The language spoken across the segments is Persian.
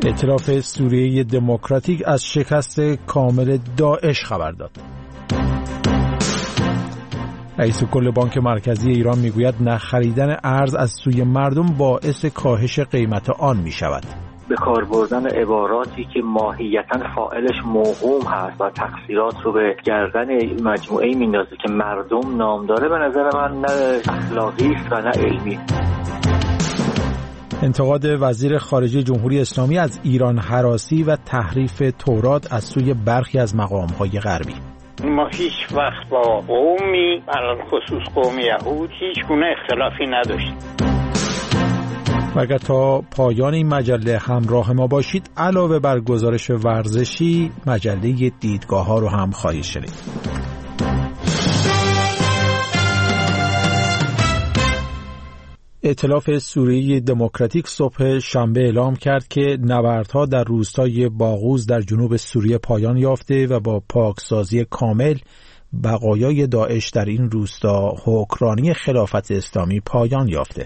ائتلاف سوریه دموکراتیک از شکست کامل داعش خبر داد. رئیس کل بانک مرکزی ایران میگوید نه خریدن ارز از سوی مردم باعث کاهش قیمت آن می شود. به کار بردن عباراتی که ماهیتاً فاعلش موهوم هست و تقصیرات رو به گردن مجموعه‌ای میندازه که مردم نام داره، به نظر من نه اخلاقی است و نه علمی. انتقاد وزیر خارجه جمهوری اسلامی از ایران هراسی و تحریف تورات از سوی برخی از مقام‌های غربی. ما هیچ وقت با قومی، علل خصوص قوم یهود، هیچ گونه اختلافی نداشتیم. و اگر تا پایان این مجله همراه ما باشید، علاوه بر گزارش ورزشی، مجله دیدگاه‌ها رو هم خواهید شنید. ائتلاف سوریه دموکراتیک صبح شنبه اعلام کرد که نبردها در روستای باغوز در جنوب سوریه پایان یافته و با پاکسازی کامل بقایای داعش در این روستا حکمرانی خلافت اسلامی پایان یافته.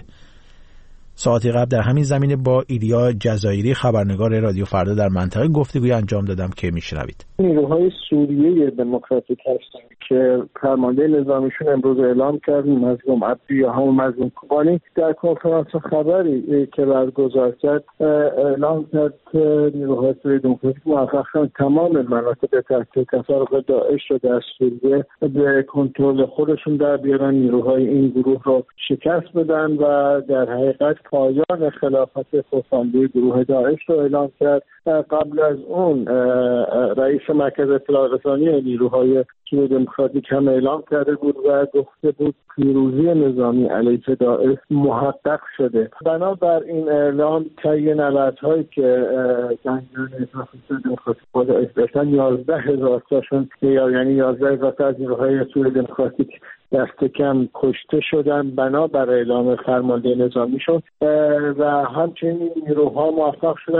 ساعتی قبل در همین زمینه با ایلیا جزایری خبرنگار رادیو فردا در منطقه گفتگوی انجام دادم که میشنوید. نیروهای سوریه دموکراتیک هستند که فرمانده نظامیشون امروز اعلام کرد مظلوم عبدی یا همون مظلوم کوبانی در کنفرانس خبری که برگزار کرد اعلام کرد که نیروهای سوریه دموکراتیک موفق شدن تمام مناطق تحت تصرف داعش رو در سوریه به کنترل خودشون در بیارن. نیروهای این گروه رو شکست بدن و در حقیقت پایان خلافت خودخوانده گروه داعش رو اعلام کرد. قبل از اون رئیس مرکز اطلاع رسانی نیروهای سوریه دموکراتیک هم اعلام کرده بود و گفته بود پیروزی نظامی علیه داعش محقق شده. بنابر این اعلام طی نبردهایی که جنگجویان ائتلاف سوریه دموکراتیک با داعش داشتن 11,000 تاشون یعنی 11,000 تا از نیروهای سوریه دموکراتیک دست کم کشته شدن بنابر اعلام فرمانده نظامیشون و همچنین نیروها موفق شدن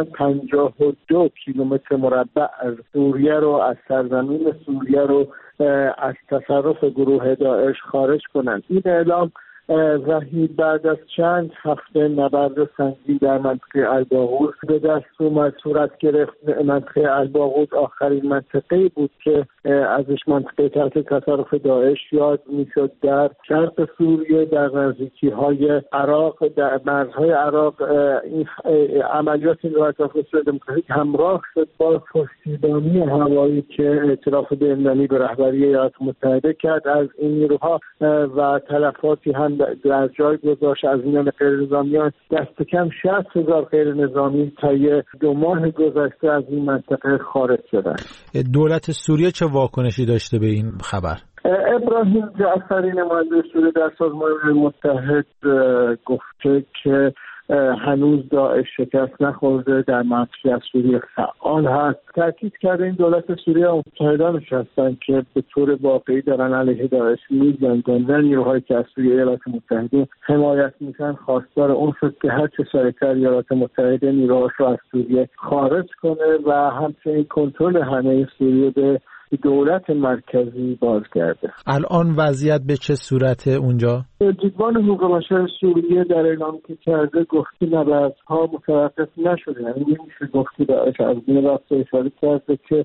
52 کیلومتر مربع از سوریه رو، از سرزمین سوریه رو از تصرف گروه داعش خارج کنند. این اعلام وحید بعد از چند هفته نبرد سنگین در منطقه الباغوز به دست اومد، صورت گرفت. منطقه الباغوز آخرین منطقه بود که ازش منطقه تحت تصرف داعش یاد میشد. در شرق سوریه در نزدیکی های عراق، در مرزهای عراق، این عملیات ائتلاف سوریه دموکراتیک همراه شد با پشتیبانی هوایی که ائتلاف بین‌المللی به رهبری ایالات متحده کرد از این نیروها و تلفاتی هم در جای گذاشت. از میان غیر نظامیان دست کم 60,000 غیر نظامی طی 2 ماه گذشته از این منطقه خارج شدند. دولت سوریه چه واکنشی داشته به این خبر؟ ابراهیم جعفری نماینده سوریه در سازمان ملل متحد گفته که هنوز داعش شکست نخورده، در منطقه از سوریه فعال هست. تاکید کرده این دولت سوریه و متحدانش هستند که به طور واقعی دارن علیه داعش می‌جنگن و نیروهایی که از سوریه ایالات متحده حمایت میکنن خواستار اون شد که هر چه سریعتر ایالات متحده نیروهاش رو از سوریه خارج کنه و همچنین کنترل همه سوریه به دولت مرکزی بازگرده. الان وضعیت به چه صورت اونجا؟ دیوان حقوق بشر سوریه در اعلام که کرده گفته نبردها متوقف نشده، یعنی نمیشه گفته داعش از بین رفته. اشاره کرده که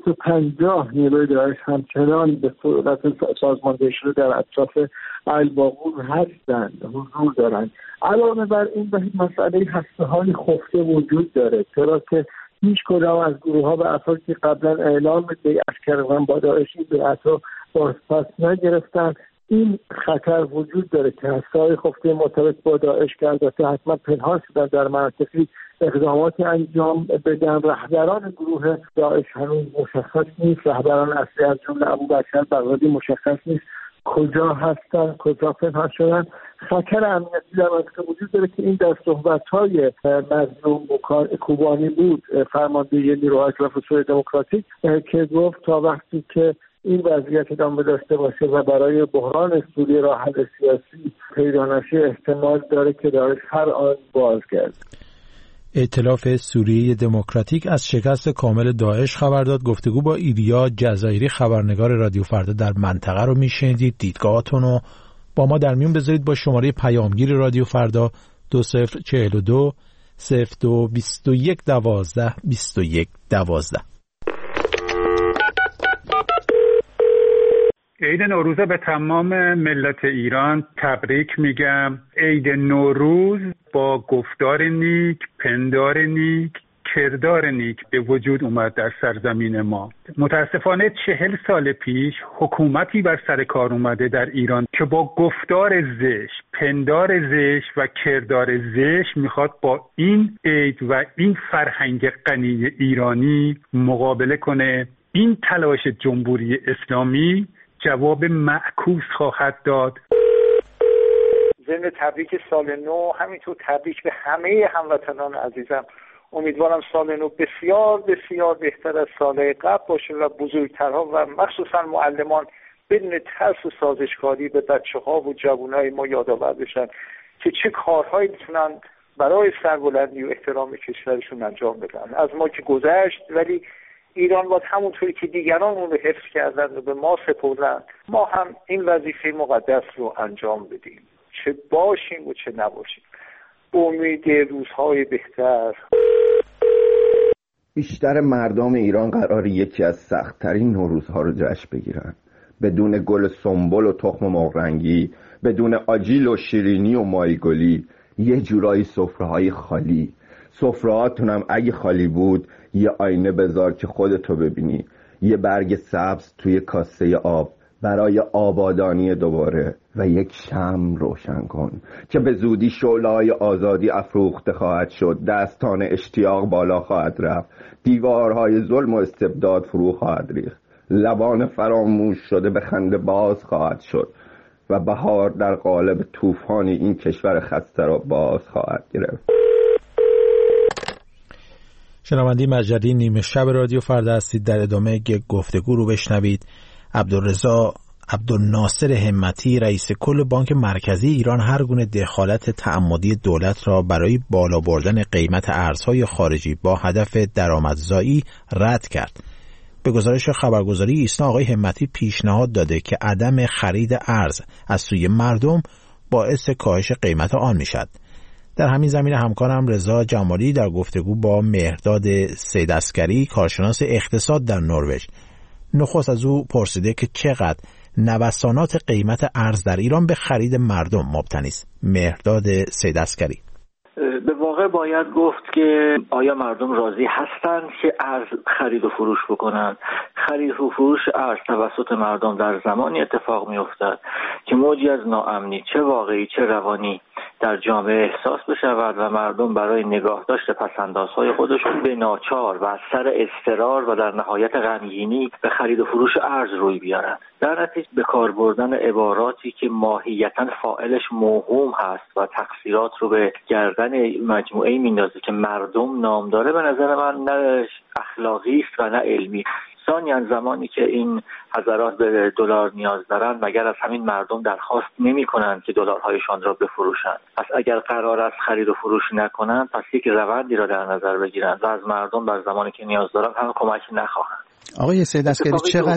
250 نیروی داعش همچنان به صورت سازماندهی شده در اطراف الباغوز هستند، حضور دارند. علاوه بر این به مسئله هسته‌های خفته وجود داره، چرا که هیچ کدام از گروه‌ها و افرادی که قبلا اعلام بیعت کردن با داعش این بیعت رو بازپس نگرفتن. این خطر وجود داره که هسته‌های خفته مرتبط با داعش که البته حتما پنهان شدن در مناطقی اقداماتی انجام بدن. رهبران گروه داعش هنوز مشخص نیست، رهبران اصلی از جمله ابوبکر بغدادی مشخص نیست کجا هستن، کجا پنهان شدن. خطر امنیتی در منطقه وجود داره که این در صحبت‌های مظلوم کوبانی بود، فرمانده نیروهای ائتلاف سوریه دموکراتیک، که گفت تا وقتی که این وضعیت ادامه داشته باشه و برای بحران سوریه راه حل سیاسی پیدا نشه احتمال داره که داعش هر آن بازگرده. ائتلاف سوریه دموکراتیک از شکست کامل داعش خبر داد. گفتگو با ایلیا جزایری خبرنگار رادیو فردا در منطقه رو میشنیدید. دیدگاهاتون رو با ما در میون بذارید با شماره پیامگیر رادیو فردا 2042 02 21 12 21 12. عید نوروز به تمام ملت ایران تبریک میگم. عید نوروز با گفتار نیک، پندار نیک، کردار نیک به وجود اومد در سرزمین ما. متاسفانه 40 سال پیش حکومتی بر سر کار اومده در ایران که با گفتار زشت، پندار زشت و کردار زشت میخواد با این عید و این فرهنگ غنی ایرانی مقابله کنه. این تلاش جمهوری اسلامی جواب معکوس خواهد داد. ضمن تبریک سال نو، همینطور تبریک به همه هموطنان عزیزم. امیدوارم سال نو بسیار بسیار بهتر از سالهای قبل باشه و بزرگترها و مخصوصا معلمان بدون ترس و سازشکاری به بچه‌ها و جوانای ما یادآور بشن که چه کارهایی میتونن برای سربلندی و احترام کشورشون انجام بدن. از ما که گذشت، ولی ایران باید همونطوری که دیگران اون رو حفظ کردن و به ما سپردن، ما هم این وظیفه مقدس رو انجام بدیم، چه باشیم و چه نباشیم. امید روزهای بهتر. بیشتر مردم ایران قراره یکی از سخت‌ترین نوروزها رو جشن بگیرن، بدون گل سنبل و تخم مرغ، بدون آجیل و شیرینی و ماهیگلی، یه جورایی سفره‌های خالی. سفره‌هاتونم اگه خالی بود یه آینه بذار که خودتو ببینی، یه برگ سبز توی کاسه آب برای آبادانی دوباره و یک شمع روشن کن که به زودی شعله‌های آزادی افروخته خواهد شد، دستان اشتیاق بالا خواهد رفت، دیوارهای ظلم و استبداد فرو خواهد ریخت، لبان فراموش شده به خنده باز خواهد شد و بهار در قالب طوفانی این کشور خسته را باز خواهد گرفت. شنونده مجری نیمه شب رادیو فردا هستید. در ادامه گفتگو رو بشنوید. عبدالرضا عبدالناصر همتی رئیس کل بانک مرکزی ایران هر گونه دخالت تعمدی دولت را برای بالا بردن قیمت ارزهای خارجی با هدف درآمدزایی رد کرد. به گزارش خبرگزاری ایسنا آقای همتی پیشنهاد داده که عدم خرید ارز از سوی مردم باعث کاهش قیمت آن میشد. در همین زمینه همکارم رضا جمالی در گفتگو با مهرداد سیدعسکری کارشناس اقتصاد در نروژ نخست از او پرسیده که چقدر نوسانات قیمت ارز در ایران به خرید مردم مبتنی است. مهرداد سیدعسکری: به واقع باید گفت که آیا مردم راضی هستند که ارز خرید و فروش بکنند؟ خرید و فروش ارز توسط مردم در زمانی اتفاق می‌افتد که موجی از ناامنی چه واقعی چه روانی در جامعه احساس بشود و مردم برای نگاه داشت پس‌اندازهای خودشون به ناچار و از سر اضطرار و در نهایت غمگینی به خرید و فروش ارز روی بیارند. در نتیجه به کار بردن عباراتی که ماهیتاً فاعلش موهوم هست و تقصیرات رو به گردن مجموعه‌ای میندازه که مردم نام داره، به نظر من نه اخلاقی است و نه علمی. ثانیاً زمانی که این حضرات به دلار نیاز دارند، مگر از همین مردم درخواست نمی‌کنند که دلارهایشان را بفروشند؟ پس اگر قرار است خرید و فروش نکنند، پس یک روندی را در نظر بگیرند و از مردم در زمانی که نیاز دارند هم کمک نخواهند. آقای سیدعسکری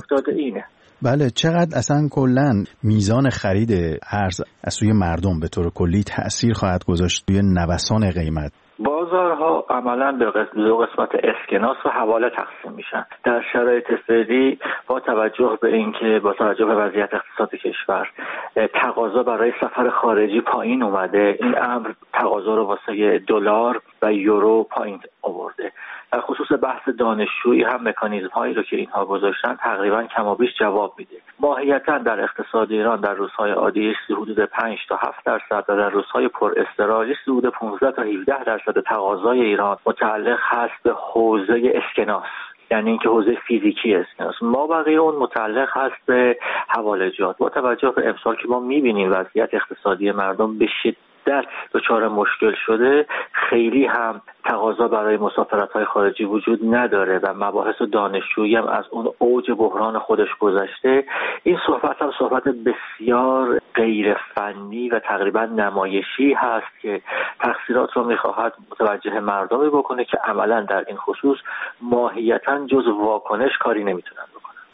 چقدر اصلا کلا میزان خرید ارز از سوی مردم به طور کلی تأثیر خواهد گذاشت توی نوسان قیمت؟ بازارها عملاً به دو قسمت اسکناس و حواله تقسیم میشن. در شرایط فعلی با توجه به وضعیت اقتصاد کشور تقاضا برای سفر خارجی پایین اومده. این امر تقاضا رو واسه دلار و یورو پایین آورده. در خصوص بحث دانشجویی هم مکانیزم هایی رو که اینها گذاشتن تقریبا کم و بیش جواب میده. ماهیتا در اقتصاد ایران در روزهای عادی حدود 5 تا 7% و در روزهای پر اضطرار حدود 15 تا 17% تقاضای ایران متعلق هست به حوزه اسکناس، یعنی اینکه حوزه فیزیکی اسکناس. ما بقیه اون متعلق هست به حوالجات. با توجه به امسال که ما میبینیم وضعیت اقتصادی مردم به شدت دچار مشکل شده، خیلی هم تقاضا برای مسافرت‌های خارجی وجود نداره و مباحث دانشجویی هم از اون اوج بحران خودش گذشته. این صحبت بسیار غیر فنی و تقریبا نمایشی هست که تقصیرات رو می‌خواهد متوجه مردمی بکنه که عملاً در این خصوص ماهیتاً جز واکنش کاری نمیتونن بکنن.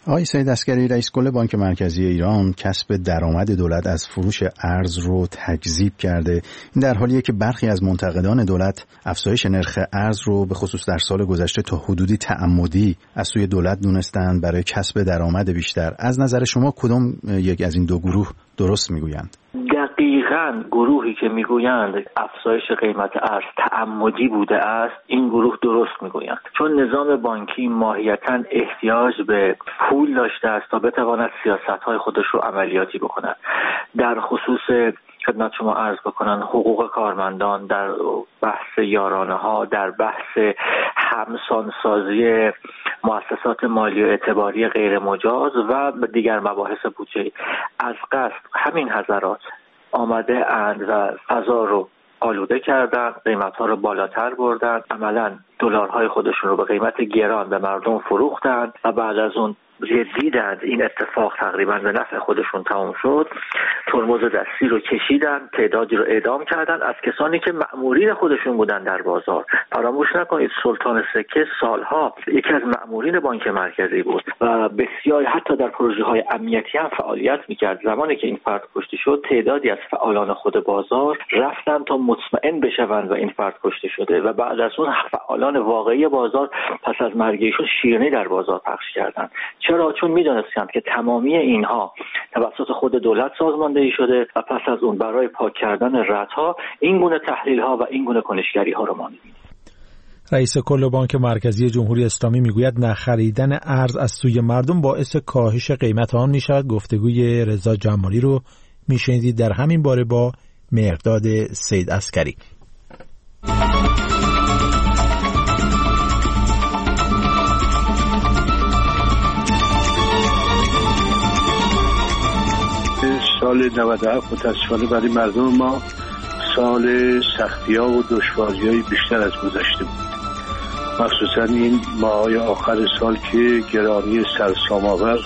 آقای سید عسگری، رئیس کل بانک مرکزی ایران کسب درآمد دولت از فروش ارز رو تکذیب کرده. این در حالیه که برخی از منتقدان دولت افزایش نرخ ارز رو به خصوص در سال گذشته تا حدودی تعمدی از سوی دولت دونستند برای کسب درآمد بیشتر. از نظر شما کدام یک از این دو گروه درست میگویند؟ دقیقاً گروهی که میگویند افزایش قیمت ارز تعمدی بوده است، این گروه درست میگویند، چون نظام بانکی ماهیتاً احتیاج به پول داشته است تا بتواند سیاست‌های خودش رو عملیاتی بکند. در خصوص خدمت شما عرض بکنن حقوق کارمندان، در بحث یارانه‌ها، در بحث همسانسازی مؤسسات مالی و اعتباری غیر مجاز و دیگر مباحث بودجه‌ای، از قصد همین حضرات آمده اند و فضا رو آلوده کردن، قیمت‌ها رو بالاتر بردن، عملاً دلارهای خودشون رو به قیمت گران به مردم فروختن و بعد از اون دیدند این اتفاق تقریبا به نفع خودشون تمام شد، ترمز دستی رو کشیدن، تعدادی رو اعدام کردن از کسانی که مأمورین خودشون بودن در بازار. فراموش نکنید سلطان سکه سالها یکی از مأمورین بانک مرکزی بود و بسیار حتی در پروژه‌های امنیتی هم فعالیت می‌کرد. زمانی که این فرد کشته شد، تعدادی از فعالان خود بازار رفتن تا مطمئن بشوند و این فرد کشته شده و بعد از اون فعالان واقعی بازار پس از مرگ ایشون شیرینی در بازار پخش کردند. چرا؟ چون می‌دانستند که تمامی اینها توسط خود دولت سازماندهی شده و پس از اون برای پاک کردن ردها این گونه تحلیل‌ها و این گونه کنشگری‌ها رو ما می‌بینیم. رئیس کل بانک مرکزی جمهوری اسلامی میگوید نخریدن ارز از سوی مردم باعث کاهش قیمت آن می‌شود. گفتگوی رضا جمالی رو می‌شنیدید در همین باره با مهرداد سید عسگری. سال 97 متاسفانه برای مردم ما سال سختی‌ها و دشواری‌های بیشتر از گذشته بود، مخصوصا این ماه‌های آخر سال که گرانی سرسام‌آور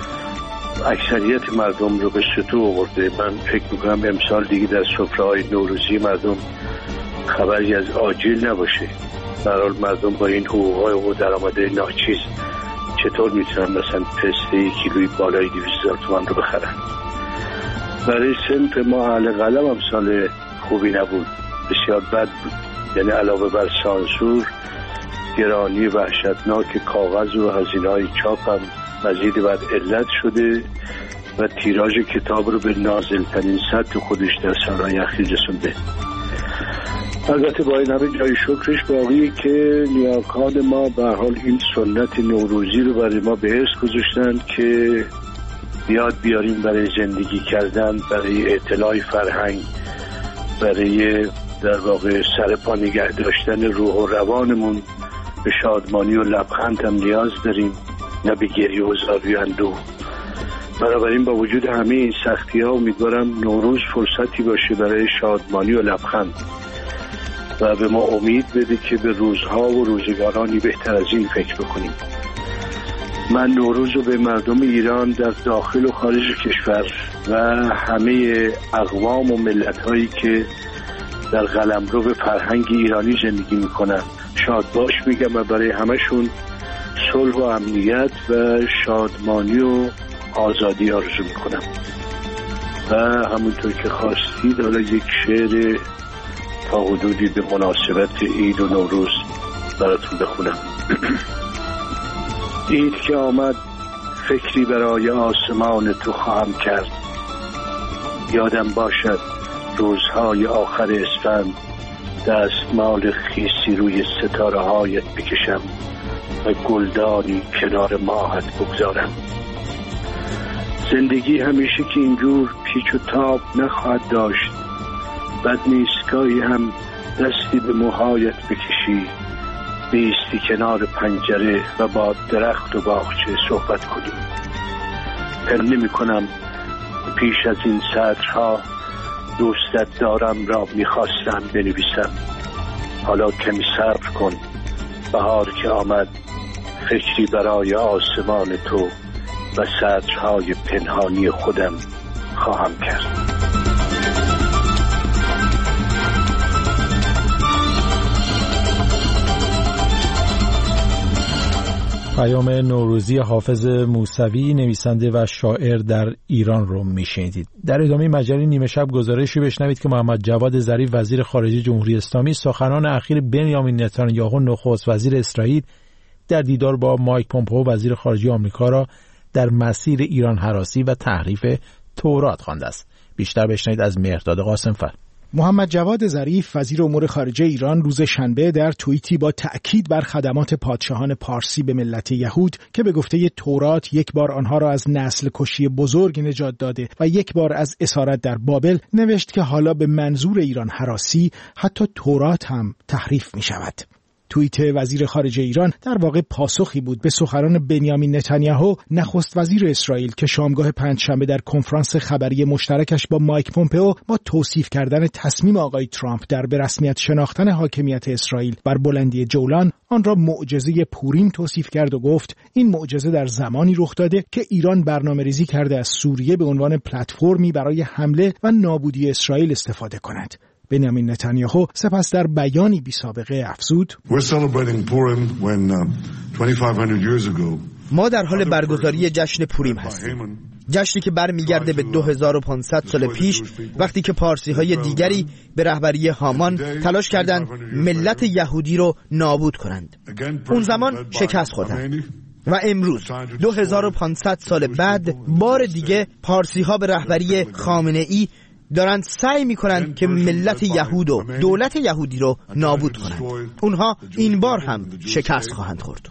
اکثریت مردم رو به ستو آورده. من فکر می‌کنم امسال دیگه در سفره‌های نوروزی مردم خبری از آجیل نباشه. به هر حال مردم با این حقوق‌های و درآمدهای ناچیز چطور میتونن مثلا پسته کیلویی بالای 200,000 تومان رو بخرن؟ برای صنف ما اهل قلم هم سال خوبی نبود، بسیار بد بود. یعنی علاوه بر سانسور، گرانی وحشتناک کاغذ و هزینه‌های چاپ هم مزید بر علت شده و تیراژ کتاب رو به نازل‌ترین سطح خودش در سالهای اخیر رسونده. البته با این همه جای شکرش باقیه که نیاکان ما به حال این سنت نوروزی رو برای ما به ارث گذاشتن که یاد بیاریم برای زندگی کردن، برای اطلاع فرهنگ، برای در واقع سرپا نگه داشتن روح و روانمون به شادمانی و لبخند هم نیاز داریم، نه به گریه و زاری و اندوه. بنابراین با وجود همه این سختی‌ها امیدوارم نوروز فرصتی باشه برای شادمانی و لبخند و به ما امید بده که به روزها و روزگارانی بهتر از این فکر بکنیم. من نوروز رو به مردم ایران در داخل و خارج کشور و همه اقوام و ملت‌هایی که در قلمرو به فرهنگ ایرانی زندگی میکنن شاد باش میگم و برای همشون صلح و امنیت و شادمانی و آزادی آرزو میکنم. و همونطور که خواستید حالا یک شعر تا حدودی به مناسبت عید و نوروز براتون بخونم. عید که آمد فکری برای آسمان تو خواهم کرد، یادم باشد روزهای آخر اسفند دستمال خیسی روی ستاره هایت بکشم و گلدانی کنار ماهت بگذارم. زندگی همیشه که اینجور پیچ و تاب نخواهد داشت، بد نیست گاهی هم دستی به موهایت بکشی، بیستی کنار پنجره و با درخت و باغچه صحبت کنیم. فکر نمی کنم پیش از این سطرها دوستت دارم را میخواستم بنویسم. حالا کمی صبر کن، بهار که آمد فکری برای آسمان تو و سطرهای پنهانی خودم خواهم کرد. پیام نوروزی حافظ موسوی نویسنده و شاعر در ایران رو میشنیدید. در ادامه مجله نیمه شب گزارشی بشنوید که محمد جواد ظریف وزیر خارجه جمهوری اسلامی سخنان اخیر بنیامین نتانیاهو نخست وزیر اسرائیل در دیدار با مایک پومپئو وزیر خارجه آمریکا را در مسیر ایران هراسی و تحریف تورات خوانده است. بیشتر بشنوید از مهرداد قاسم‌فر. محمد جواد ظریف وزیر امور خارجه ایران روز شنبه در توییتی با تأکید بر خدمات پادشاهان پارسی به ملت یهود که به گفته تورات یک بار آنها را از نسل کشی بزرگ نجات داده و یک بار از اسارت در بابل، نوشت که حالا به منظور ایران هراسی حتی تورات هم تحریف می شود. توییت وزیر خارجه ایران در واقع پاسخی بود به سخنان بنیامین نتانیاهو نخست وزیر اسرائیل که شامگاه پنجشنبه در کنفرانس خبری مشترکش با مایک پومپئو با توصیف کردن تصمیم آقای ترامپ در به رسمیت شناختن حاکمیت اسرائیل بر بلندی جولان آن را معجزه پوریم توصیف کرد و گفت این معجزه در زمانی رخ داده که ایران برنامه‌ریزی کرده از سوریه به عنوان پلتفرمی برای حمله و نابودی اسرائیل استفاده کند. بنیامین نتانیاهو سپس در بیانی بی سابقه افزود: ما در حال برگزاری جشن پوریم هستیم، جشنی که برمیگرده به 2500 سال پیش وقتی که پارسی‌های دیگری به رهبری هامان تلاش کردند ملت یهودی رو نابود کنند. اون زمان شکست خوردند و امروز 2500 سال بعد بار دیگه پارسی‌ها به رهبری خامنه‌ای دارند سعی میکنند که ملت یهود و دولت یهودی رو نابود کنند. اونها این بار هم شکست خواهند خورد.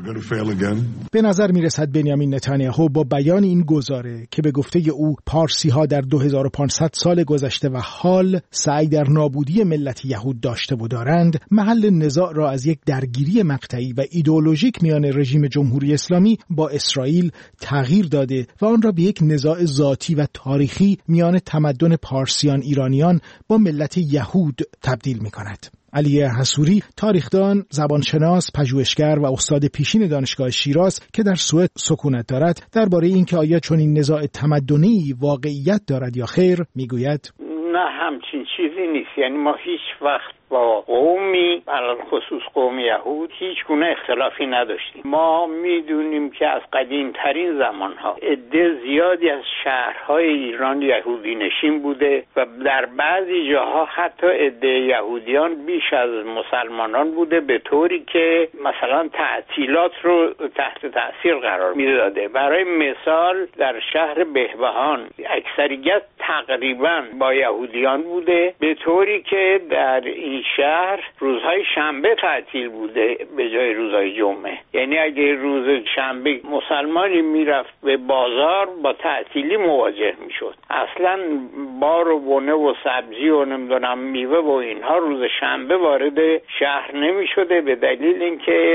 به نظر میرسد بنیامین نتانیاهو با بیان این گزاره که به گفته او پارسی ها در 2500 سال گذشته و حال سعی در نابودی ملت یهود داشته و دارند، محل نزاع را از یک درگیری مقطعی و ایدئولوژیک میان رژیم جمهوری اسلامی با اسرائیل تغییر داده و آن را به یک نزاع ذاتی و تاریخی میان تمدن پارسیان ایرانیان با ملت یهود تبدیل میکند. علی حسوری، تاریخدان، زبانشناس، پژوهشگر و استاد پیشین دانشگاه شیراز که در سوئد سکونت دارد، درباره اینکه آیا چنین نزاع تمدنی واقعیت دارد یا خیر میگوید: نه، همچین چیزی نیست. یعنی ما هیچ وقت با قومی، علل خصوص قوم یهود، هیچ گونه اختلافی نداشتیم. ما میدونیم که از قدیم ترین زمانها عده زیادی از شهرهای ایران یهودی نشین بوده و در بعضی جاها حتی عده یهودیان بیش از مسلمانان بوده، به طوری که مثلا تعطیلات رو تحت تاثیر قرار میداده. برای مثال در شهر بهبهان اکثریت تقریبا با یهودیان بوده، به طوری که در این شهر روزهای شنبه تعطیل بوده به جای روزهای جمعه. یعنی اگه روز شنبه مسلمانی میرفت به بازار با تعطیلی مواجه میشد. اصلا بار و بونه و سبزی و نمیدونم میوه و اینها روز شنبه وارد شهر نمیشده، به دلیل اینکه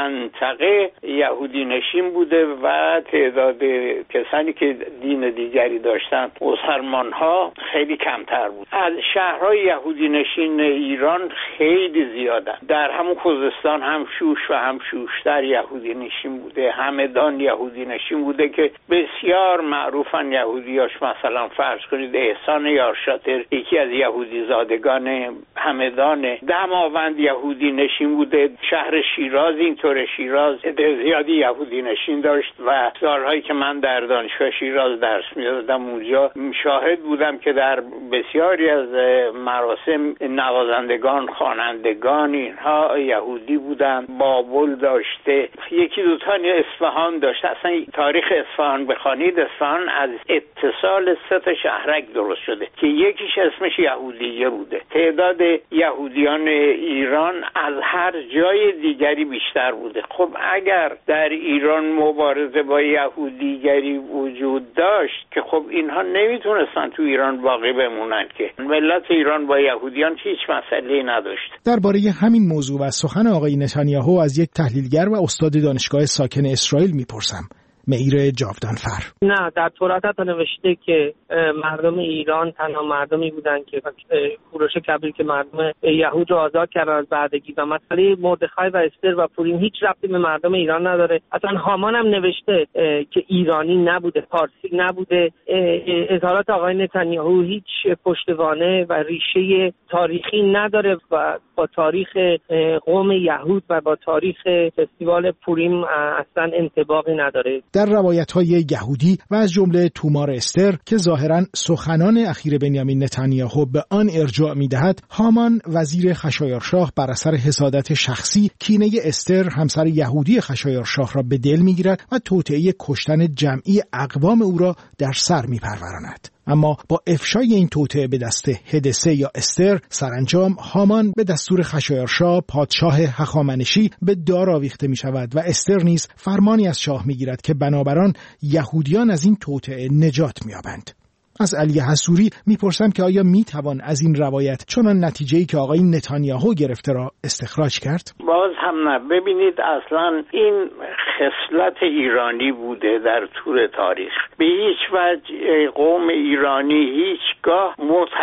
منطقه یهودی نشین بوده و تعداد کسانی که دین دیگری داشتن مسلمان ها خیلی کمتر بود. از شهرهای یهودی نشین ایران خیلی زیادن. در همون خوزستان هم شوش و هم شوشتر یهودی نشین بوده، همدان یهودی نشین بوده که بسیار معروفن یهودیاش. مثلا فرض کنید احسان یارشاتر یکی از یهودی زادگان همدان، دماوند یهودی نشین بوده. شهر شیراز اینطور، شیراز زیادی یهودی نشین داشت و سالهایی که من در دانشگاه شیراز درس میدادم اونجا شاهد بودم که در بسیاری از مراسم نوازندگان، خوانندگان اینها یهودی بودن. بابل داشته، یکی دوتا اصفهان داشته. اصلا تاریخ اصفهان بخوانید، اصفهان از اتصال 3 شهرک درست شده که یکیش اسمش یهودیه بوده. تعداد یهودیان ایران از هر جای دیگری بیشتر بوده. خب اگر در ایران مبارزه با یهودیگری وجود داشت که خب اینها نمیتونستن تو ایران باقی بمونن، که ملت ایران با یهودیان هیچ مسئله‌ای نداشت. درباره همین موضوع و سخن آقای نتانیاهو از یک تحلیلگر و استاد دانشگاه ساکن اسرائیل میپرسم. معیر جاودانفر: نه، در تورات نوشته که مردم ایران تنها مردمی بودن که کوروش کبیر که مردم یهود رو آزاد کردن از بردگی و مسئله مردخای و استر و پوریم هیچ ربطی به مردم ایران نداره. اصلا هامان هم نوشته که ایرانی نبوده، پارسی نبوده. اظهارات آقای نتانیاهو هیچ پشتوانه و ریشه تاریخی نداره و با تاریخ قوم یهود و با تاریخ فستیوال پوریم اصلا انطباقی نداره. در روایت‌های یهودی و از جمله تومار استر که ظاهراً سخنان اخیر بنیامین نتانیاهو به آن ارجاع می‌دهد، هامان وزیر خشایارشاه بر اثر حسادت شخصی کینه استر همسر یهودی خشایارشاه را به دل می‌گیرد و توطئه کشتن جمعی اقوام او را در سر می‌پروراند. اما با افشای این توطئه به دست هدسه یا استر، سرانجام هامان به دستور خشایارشاه پادشاه هخامنشی به دار آویخته می شود و استر نیز فرمانی از شاه می گیرد که بنابر یهودیان از این توطئه نجات می یابند. از علی حصوری میپرسم که آیا میتوان از این روایت چنان نتیجه‌ای که آقای نتانیاهو گرفته را استخراج کرد؟ باز هم نه. ببینید اصلا این خصلت ایرانی بوده در طول تاریخ. به هیچ وجه قوم ایرانی هیچگاه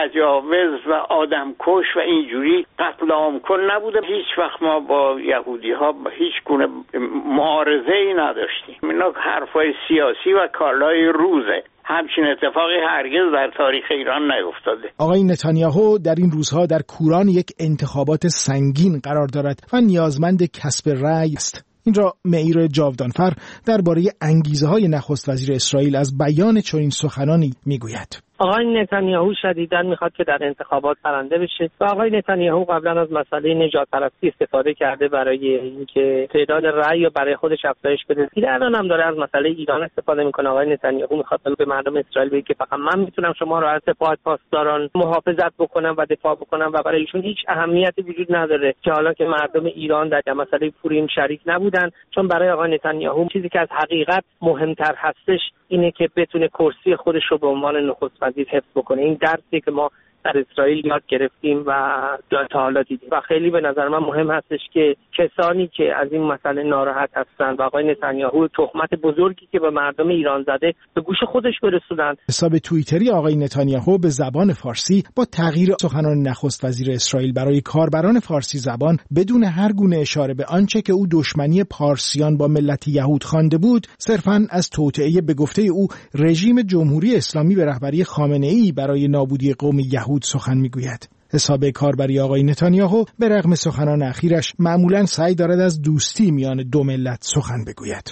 متجاوز و آدمکش و اینجوری قتل عام کن نبوده. هیچ وقت ما با یهودی ها هیچ گونه معارضه‌ای نداشتیم. اینا حرفای سیاسی و کالای روزه. همچین اتفاقی هرگز در تاریخ ایران نیفتاده. آقای نتانیاهو در این روزها در کوران یک انتخابات سنگین قرار دارد و نیازمند کسب رأی است. این را معیر جاودانفر درباره انگیزه‌های نخست وزیر اسرائیل از بیان چنین سخنانی میگوید. آقای نتانیاهو شدیداً میخواد که در انتخابات برنده بشه و آقای نتانیاهو قبلا از مسئله نجات پرستی استفاده کرده برای اینکه تعداد رأی رو برای خودش افزایش بده. الان هم داره از مسئله ایران استفاده میکنه. آقای نتانیاهو میخواد به مردم اسرائیل بگه که فقط من میتونم شما را از سپاه پاسداران محافظت بکنم و دفاع بکنم و برای ایشون هیچ اهمیتی وجود نداره که حالا که مردم ایران در مسئله پوریم شریک نبودن، چون برای آقای نتانیاهو چیزی که از حقیقت مهمتر هستش اینه که بتونه کرسی خودش رو به عنوان نخست وزیر حفظ بکنه. این درسی که ما در اسرائیل یاد گرفتیم و تا حالا دیدیم و خیلی به نظر من مهم هستش که کسانی که از این مسئله ناراحت هستن و آقای نتانیاهو تهمت بزرگی که به مردم ایران زده به گوش خودش برسونن. حساب توییتری آقای نتانیاهو به زبان فارسی با تغییر سخنان نخست وزیر اسرائیل برای کاربران فارسی زبان بدون هر گونه اشاره به آنچه که او دشمنی پارسیان با ملت یهود خوانده بود، صرفاً از توطئه به گفته او رژیم جمهوری اسلامی به رهبری خامنه‌ای برای نابودی قوم یهود سخن میگوید. حساب کاربری آقای نتانیاهو به رغم سخنان اخیرش معمولاً سعی دارد از دوستی میان دو ملت سخن بگوید.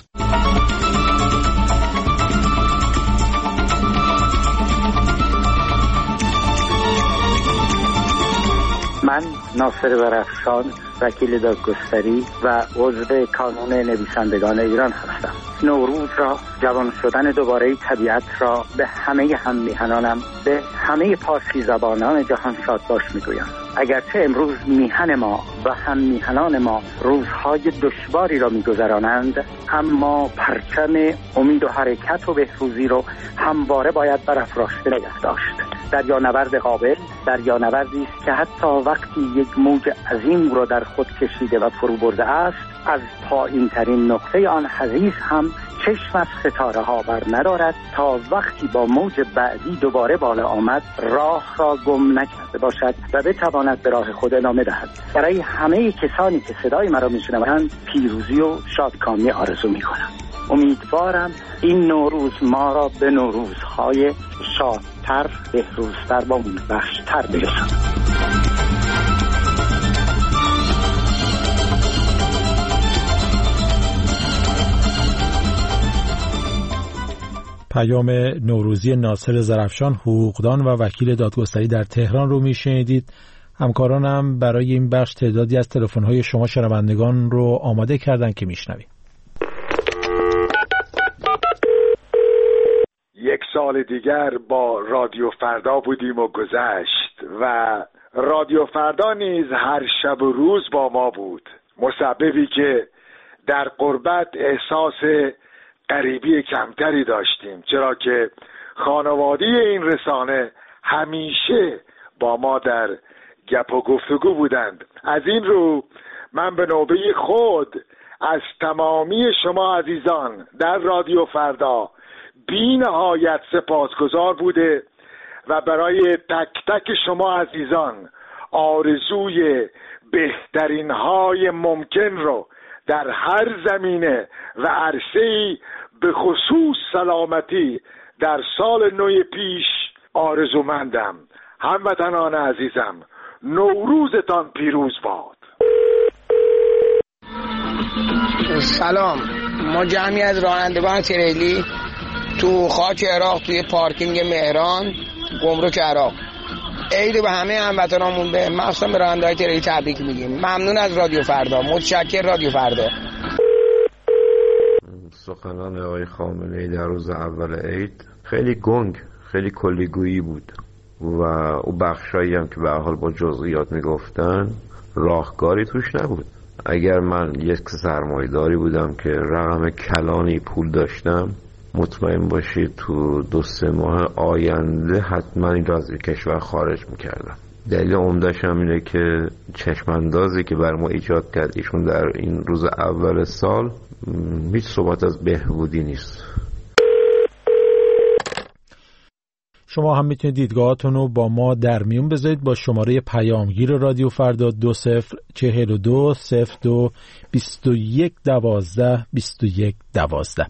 من ناصر برفشان، وکیل دادگستری و عضو کانون نویسندگان ایران هستم. نوروز را، جوان شدن دوباره طبیعت را به همه هممیهنانم، به همه پارسی زبانان جهان شاد باش میگویم. اگرچه امروز میهن ما و هممیهنان ما روزهای دشواری را میگذرانند، اما پرچم امید و حرکت و بهروزی رو همواره باید برافراشته نگه داشت. دریانورد قابل، دریانوردی است که حتی وقتی یک موج عظیم را در خود کشیده و فرو برده است، از پایین ترین نقطه آن حضیض هم چشم از ستاره ها بر ندارد تا وقتی با موج بعدی دوباره بالا آمد راه را گم نکرده باشد و بتواند به راه خود ادامه دهد. برای همه کسانی که صدای مرا میشنوند پیروزی و شادکامی آرزو میکنم. امیدوارم این نوروز ما را به نوروزهای شادتر، بهروزتر و امیدبخشتر برساند. پیام نوروزی ناصر زرفشان، حقوقدان و وکیل دادگستری در تهران رو میشنیدید. همکارانم برای این بخش تعدادی از تلفن‌های شما شنوندگان رو آماده کردن که میشنویم. یک سال دیگر با رادیو فردا بودیم و گذشت و رادیو فردا نیز هر شب و روز با ما بود. مسببی که در غربت احساس غریبی کمتری داشتیم، چرا که خانوادی این رسانه همیشه با ما در گپ و گفتگو بودند. از این رو من به نوبه خود از تمامی شما عزیزان در رادیو فردا بی نهایت سپاسگزار بوده و برای تک تک شما عزیزان آرزوی بهترین های ممکن رو در هر زمینه و عرصه‌ای به خصوص سلامتی در سال نو پیش آرزومندم. هموطنان عزیزم، نوروزتان پیروز باد. سلام، ما جمعی از رانندگان تریلی تو خاک عراق توی پارکینگ مهران گمرک عراق عید به همه هموطنامون به مخصوصا به راننده‌های تریلی تبریک میگیم. ممنون از رادیو فردا، متشکر رادیو فردا. سخنان آقای خامنه‌ای در روز اول عید خیلی گنگ، خیلی کلیگویی بود و او بخشایی هم که به حال با جزئیات میگفتن راهکاری توش نبود. اگر من یک سرمایه‌داری بودم که رقم کلانی پول داشتم، مطمئن باشید تو 2-3 ماه آینده حتما این را از کشور خارج میکردم. دلیل عمده‌اش هم اینه که چشماندازی که بر ما ایجاد کرد ایشون در این روز اول سال هیچ صحبت از بهبودی نیست. شما هم میتونید دیدگاهاتون رو با ما در میون بذارید با شماره پیامگیر رادیو فردا 20420221122112.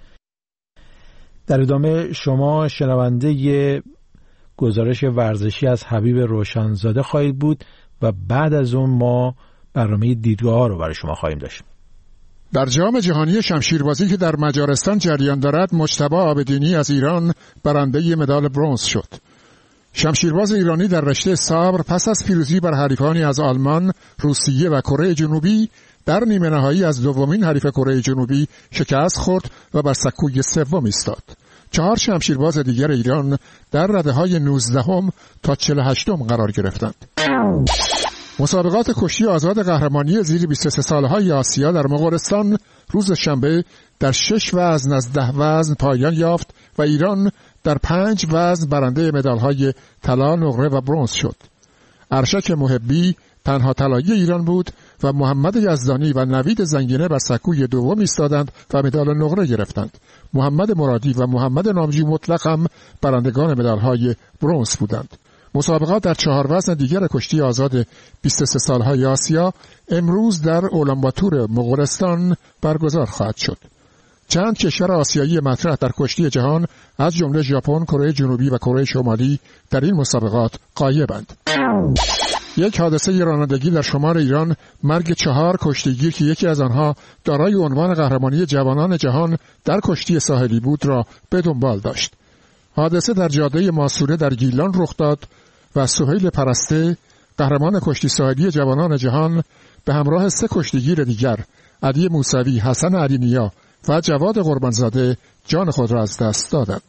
در ادامه شما شنونده گزارش ورزشی از حبیب روشنزاده خواهید بود و بعد از اون ما برنامه دیدگاه ها رو برای شما خواهیم داشت. در جام جهانی شمشیربازی که در مجارستان جریان دارد، مجتبی عابدینی از ایران برنده مدال برنز شد. شمشیرباز ایرانی در رشته صبر پس از پیروزی بر حریفانی از آلمان، روسیه و کره جنوبی در نیمه نهایی از دومین حریف کره جنوبی شکست خورد و بر سکوی سوم ایستاد. 4 شمشیرباز دیگر ایران در رده‌های 19 تا 48 قرار گرفتند. مسابقات کشتی آزاد قهرمانی زیر 23 سالهای آسیا در مغولستان روز شنبه در 6 وزن از 10 وزن پایان یافت و ایران در 5 وزن برنده مدال‌های طلا، نقره و برنز شد. ارشک محبی تنها طلایی ایران بود و محمد یزدانی و نوید زنگینه بر سکوی دوم ایستادند و مدال نقره گرفتند. محمد مرادی و محمد نامجو مطلق هم برندگان مدال‌های برنز بودند. مسابقات در 4 وزن دیگر کشتی آزاد 23 سالهای آسیا امروز در اولانباتور مغولستان برگزار خواهد شد. چند کشور آسیایی مطرح در کشتی جهان از جمله ژاپن، کره جنوبی و کره شمالی در این مسابقات غایبند. یک حادثه رانندگی در شمال ایران مرگ 4 کشتیگیر که یکی از آنها دارای عنوان قهرمانی جوانان جهان در کشتی ساحلی بود را به دنبال داشت. حادثه در جاده ماسوره در گیلان رخ داد و سهیل پرسته قهرمان کشتی ساحلی جوانان جهان به همراه 3 کشتیگیر دیگر علی موسوی، حسن علی نیا و جواد قربانزاده جان خود را از دست دادند.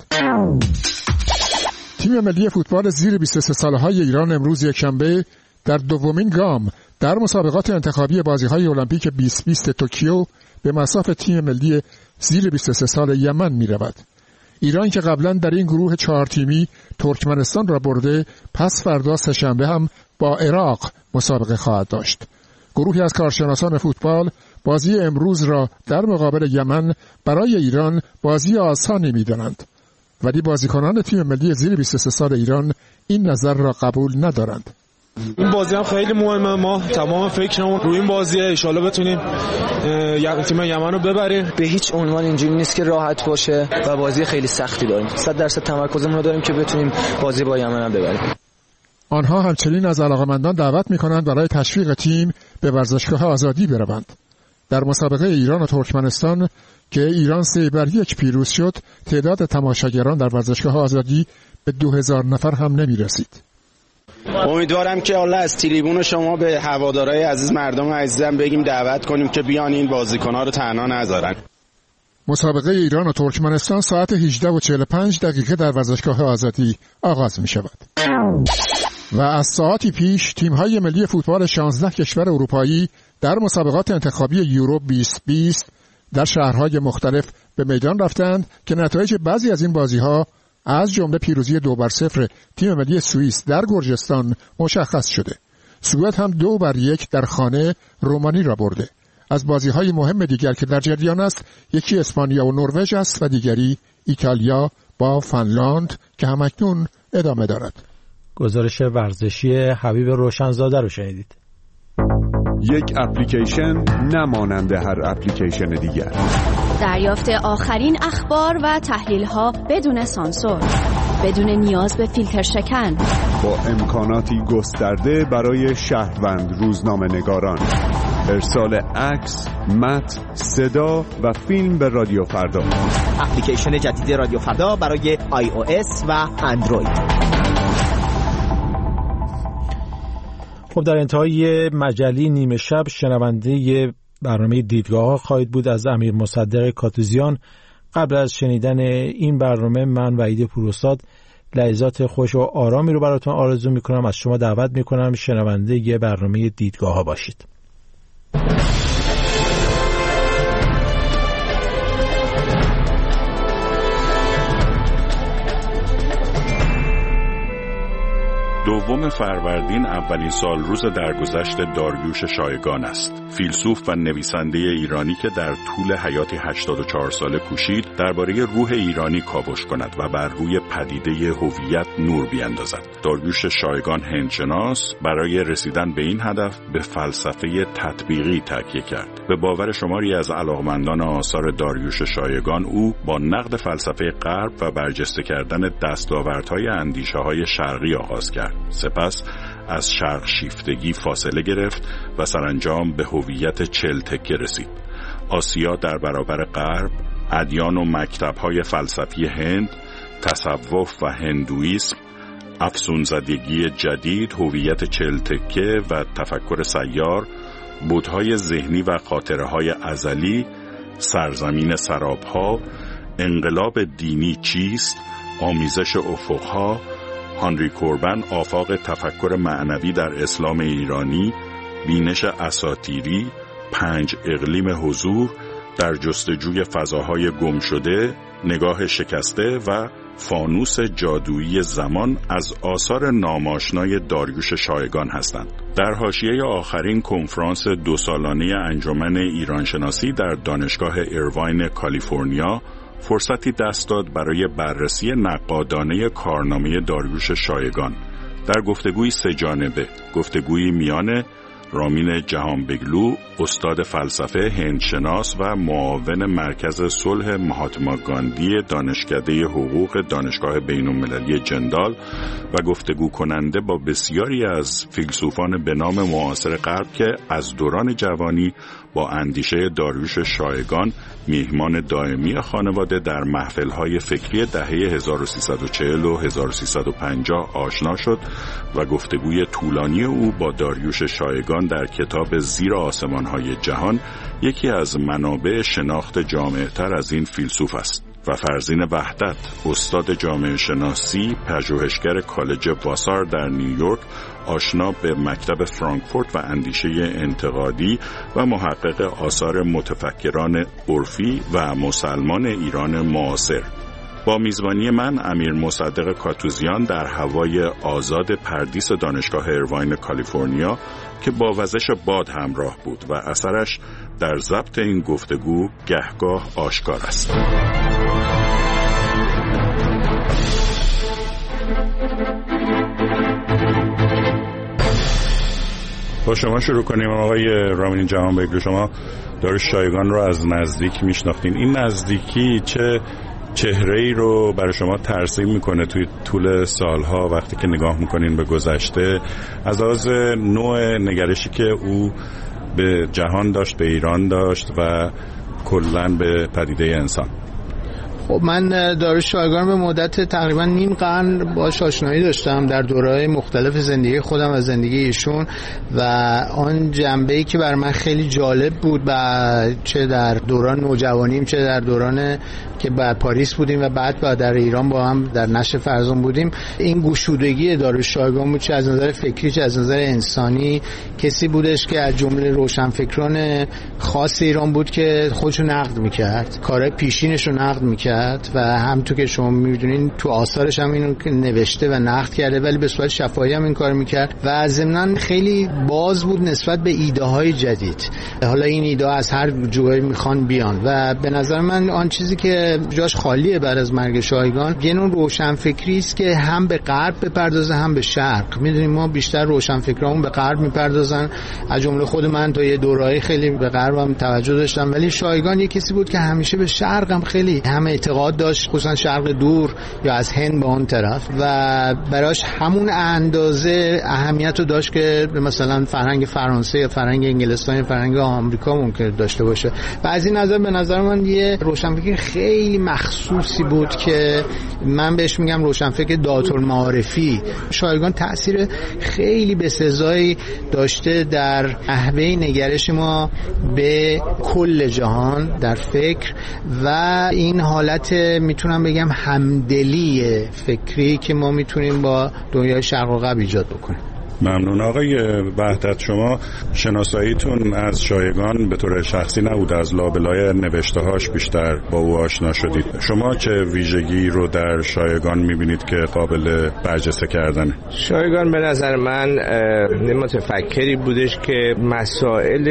تیم ملی فوتبال زیر 23 سالهای ایران امروز یکشنبه در دومین گام در مسابقات انتخابی بازی‌های المپیک 2020 توکیو به مصاف تیم ملی زیر 23 سال یمن می‌رود. ایران که قبلا در این گروه 4 تیمی ترکمنستان را برده، پس فردا سه‌شنبه هم با عراق مسابقه خواهد داشت. گروهی از کارشناسان فوتبال بازی امروز را در مقابل یمن برای ایران بازی آسانی می‌دانند، ولی بازیکنان تیم ملی زیر 23 سال ایران این نظر را قبول ندارند. این بازی هم خیلی مهمه، ما تمام فکرمون روی این بازیه، ان شاءالله بتونیم تیم یمن رو ببریم. به هیچ عنوان اینجوری نیست که راحت باشه و بازی خیلی سختی داریم. 100% تمرکزمون رو داریم که بتونیم بازی با یمن هم ببریم. آنها همچنین از علاقه‌مندان دعوت می‌کنند برای تشویق تیم به ورزشگاه آزادی بروند. در مسابقه ایران و ترکمنستان که ایران 3-1 پیروز شد، تعداد تماشاگران در ورزشگاه آزادی به 2000 نفر هم نمی‌رسید. امیدوارم که الله از تریبون شما به هوادارهای عزیز، مردم عزیزم بگیم دعوت کنیم که بیان این بازیکن‌ها رو تنها نذارن. مسابقه ایران و ترکمنستان ساعت 18:45 در ورزشگاه آزادی آغاز می‌شود. و از ساعتی پیش تیم‌های ملی فوتبال 16 کشور اروپایی در مسابقات انتخابی یورو 2020 در شهرهای مختلف به میدان رفتند که نتایج بعضی از این بازی‌ها از جمله پیروزی 2-0 تیم ملی سوئیس در گرجستان مشخص شده. سوئد هم 2-1 در خانه رومانی را برده. از بازی‌های مهم دیگر که در جریان است، یکی اسپانیا و نروژ است و دیگری ایتالیا با فنلاند که همکنون ادامه دارد. گزارش ورزشی حبیب روشنزاده رو شنیدید. یک اپلیکیشن نمانند هر اپلیکیشن دیگر. دریافت آخرین اخبار و تحلیل‌ها بدون سانسور. بدون نیاز به فیلتر شکن، با امکاناتی گسترده برای شهروند روزنامه‌نگاران، ارسال عکس، متن، صدا و فیلم به رادیو فردا. اپلیکیشن جدید رادیو فردا برای iOS و اندروید. خب در انتهای مجلی نیمه شب شنونده برنامه دیدگاه‌ها خواهید بود از امیر مصدق کاتوزیان. قبل از شنیدن این برنامه من وحید پوراستاد لحظات خوش و آرامی رو براتون آرزو میکنم. از شما دعوت میکنم شنونده یه برنامه دیدگاه‌ها باشید. دوم فروردین اولین سال روز درگذشت داریوش شایگان است. فیلسوف و نویسنده ایرانی که در طول حیاتی 84 ساله کوشید درباره روح ایرانی کاوش کند و بر روی پدیده هویت نور بیاندازد. داریوش شایگان هندشناس برای رسیدن به این هدف به فلسفه تطبیقی تکیه کرد. به باور شماری از علاقمندان آثار داریوش شایگان او با نقد فلسفه غرب و برجسته کردن دستاوردهای اندیشه‌های شرقی آغاز کرد. سپس از شرق شیفتگی فاصله گرفت و سرانجام به هویت 40 تکه رسید. آسیا در برابر غرب، ادیان و مکتب‌های فلسفی هند، تصوف و هندویسم، افسونزدگی جدید، هویت 40 تکه و تفکر سیار، بودهای ذهنی و خاطره‌های ازلی، سرزمین سراب‌ها، انقلاب دینی چیست، آمیزش افق‌ها، هانری کوربن، آفاق تفکر معنوی در اسلام ایرانی، بینش اساطیری، 5 اقلیم حضور، در جستجوی فضاهای گم شده، نگاه شکسته و فانوس جادویی زمان از آثار ناماشنای داریوش شایگان هستند. در حاشیه آخرین کنفرانس 2 سالانه انجمن ایرانشناسی در دانشگاه ایرواین کالیفرنیا فرصتی دست داد برای بررسی نقادانه کارنامه داریوش شایگان. در گفتگوی 3 جانبه، گفتگویی میان رامین جهانبگلو، استاد فلسفه هندشناس و معاون مرکز صلح مهاتما گاندی دانشکده حقوق دانشگاه بین‌المللی جندال و گفتگو کننده با بسیاری از فیلسوفان به نام معاصر غرب که از دوران جوانی با اندیشه داریوش شایگان میهمان دائمی خانواده در محفل‌های فکری دهه 1340 و 1350 آشنا شد و گفتگوی طولانی او با داریوش شایگان در کتاب زیر آسمان‌های جهان یکی از منابع شناخت جامع‌تر از این فیلسوف است. و فرزین وحدت، استاد جامعه شناسی، پژوهشگر کالج واسار در نیویورک، آشنا به مکتب فرانکفورت و اندیشه انتقادی و محقق آثار متفکران عرفی و مسلمان ایران معاصر. با میزبانی من امیر مصدق کاتوزیان در هوای آزاد پردیس دانشگاه ایرواین کالیفرنیا که با وزش باد همراه بود و اثرش در ضبط این گفتگو گهگاه آشکار است. با شما شروع کنیم. آقای رامین جهانبگلو، شما داریوش شایگان رو از نزدیک میشناختین. این نزدیکی چه چهره‌ای رو برای شما ترسیم میکنه توی طول سالها وقتی که نگاه میکنین به گذشته، از لحاظ نوع نگرشی که او به جهان داشت، به ایران داشت و کلاً به پدیده انسان؟ خب من داریوش شایگان به مدت تقریبا نیم قرن باهاش آشنایی داشتم در دوره‌های مختلف زندگی خودم و زندگی ایشون و آن جنبه‌ای که بر من خیلی جالب بود و چه در دوران نوجوانیم چه در دوران که بعد پاریس بودیم و بعد در ایران با هم در نشر فرزون بودیم، این گشودگی داریوش شایگان بود، چه از نظر فکری چه از نظر انسانی. کسی بودش که از جمله روشنفکران خاص ایران بود که خودشو نقد می‌کرد، کارهای پیشینش رو نقد می‌کرد و همونطور که شما می‌دونین تو آثارش هم اینو نوشته و نقد کرده، ولی به صورت شفاهی هم این کار می‌کرد و ضمناً خیلی باز بود نسبت به ایده‌های جدید. حالا این ایده از هر جایی میخوان بیان و به نظر من آن چیزی که جاش خالیه بعد از مرگ شایگان یه نوع روشنفکری است که هم به غرب بپردازه هم به شرق. می‌دونیم ما بیشتر روشنفکرامون به غرب می‌پردازن، از جمله خود من تا یه دوره‌ای خیلی به غربم توجه داشتم، ولی شایگان یه کسی بود که همیشه به شرق هم خیلی هم اعتقاد داشت، خصوصا شرق دور یا از هند به اون طرف، و براش همون اندازه اهمیت رو داشت که مثلا فرهنگ فرانسه یا فرهنگ انگلستان یا فرهنگ آمریکا ممکن داشته باشه. و از این نظر به نظر من یه روشنفکر خیلی مخصوصی بود که من بهش میگم روشنفکر داتالمعارفی. شایگان تأثیر خیلی بسزایی داشته در نحوه نگرش ما به کل جهان در فکر و این حالت میتونم بگم همدلی فکری که ما میتونیم با دنیای شرق و غرب ایجاد بکنیم. ممنون. آقای وحدت، شما شناساییتون از شایگان به طور شخصی نبود، از لابلای نوشته‌هاش بیشتر با او آشنا شدید. شما چه ویژگی رو در شایگان می‌بینید که قابل برجسته کردنه؟ شایگان به نظر من متفکری بودش که مسائل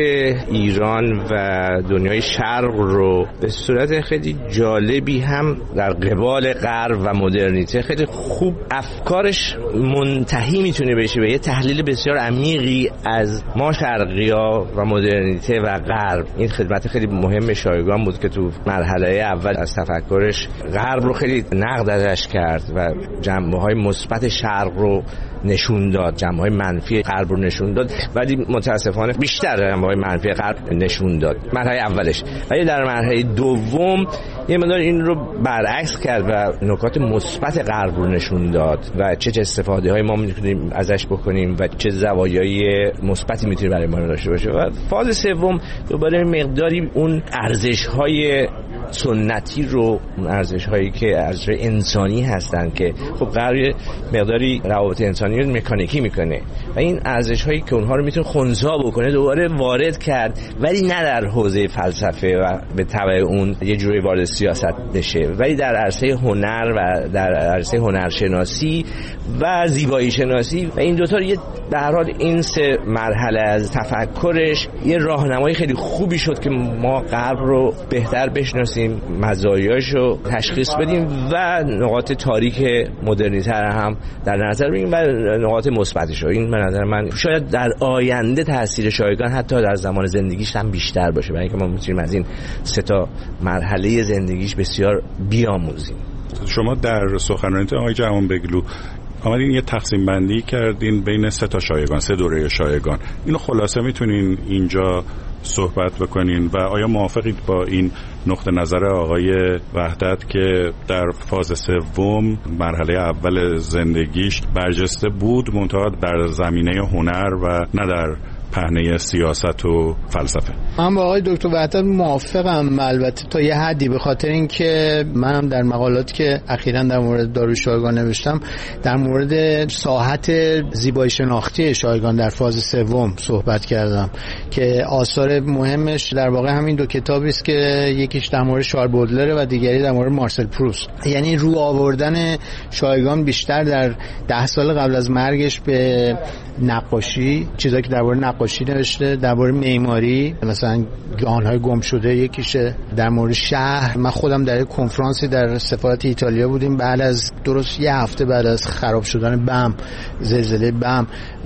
ایران و دنیای شرق رو به صورت خیلی جالبی هم در قبال غرب و مدرنیته خیلی خوب افکارش منتهی میتونه بشه به یه تحلیل بسیار عمیقی از ما شرقی‌ها و مدرنیته و غرب. این خدمت خیلی مهم شایگان بود که تو مرحله اول از تفکرش غرب رو خیلی نقد ازش کرد و جنبه‌های مثبت شرق رو نشون داد، جنبه‌های منفی غرب رو نشون داد، ولی متاسفانه بیشتر جنبه‌های منفی غرب نشون داد مرحله اولش. ولی در مرحله دوم یه مقدار این رو برعکس کرد و نکات مثبت غرب رو نشون داد و چه استفاده‌های ما می‌تونیم ازش بکنیم و چه زوایای مثبتی می‌تونه برای ما داشته باشه. و فاز سوم دوباره مقداری اون ارزش‌های سنتی رو، اون ارزش‌هایی که ارزش انسانی هستن که خب غرب مقداری روابط انسانی رو مکانیکی میکنه و این ارزش‌هایی که اونها رو میتونه خنثی بکنه دوباره وارد کرد، ولی نه در حوزه فلسفه و به تبع اون یه جوری وارد سیاست بشه، ولی در عرصه هنر و در عرصه هنرشناسی و زیبایی شناسی. و این دوتا یه به هر حال این سه مرحله از تفکرش یه راهنمای خیلی خوبی شد که ما غرب رو بهتر بشناسیم، مزایاش رو تشخیص بدیم و نقاط تاریک مدرنیته هم در نظر بگیریم و نقاط مثبتش رو. این به نظر من شاید در آینده تاثیر شایگان حتی در زمان زندگیش هم بیشتر باشه، برای اینکه ما میتونیم از این سه تا مرحله زندگیش بسیار بیاموزیم. شما در سخنرانیتون آقای جهانبگلو آمدین یه تقسیم بندی کردین بین سه تا شایگان، سه دوره شایگان. اینو خلاصه میتونین اینجا صحبت بکنین و آیا موافقید با این نقطه نظر آقای وحدت که در فاز سوم مرحله اول زندگیش برجسته بود منتها در زمینه هنر و نه در پهنه سیاست و فلسفه؟ من با آقای دکتر وحدت موافقم، البته تا یه حدی، به خاطر اینکه منم در مقالاتی که اخیراً در مورد داروی شایگان نوشتم در مورد ساحت زیبایی شناختی شایگان در فاز سوم صحبت کردم که آثار مهمش در واقع همین دو کتابی است که یکیش در مورد شارل بودلر و دیگری در مورد مارسل پروست. یعنی رو آوردن شایگان بیشتر در 10 سال قبل از مرگش به نقاشی، چیزایی که درباره نقاشی نوشته، درباره معماری، مثلا گانهای گم شده یکیشه، در مورد شهر. من خودم در یک کنفرانسی در سفارت ایتالیا بودیم بعد از درست یه هفته بعد از خراب شدن بم، زلزله بم،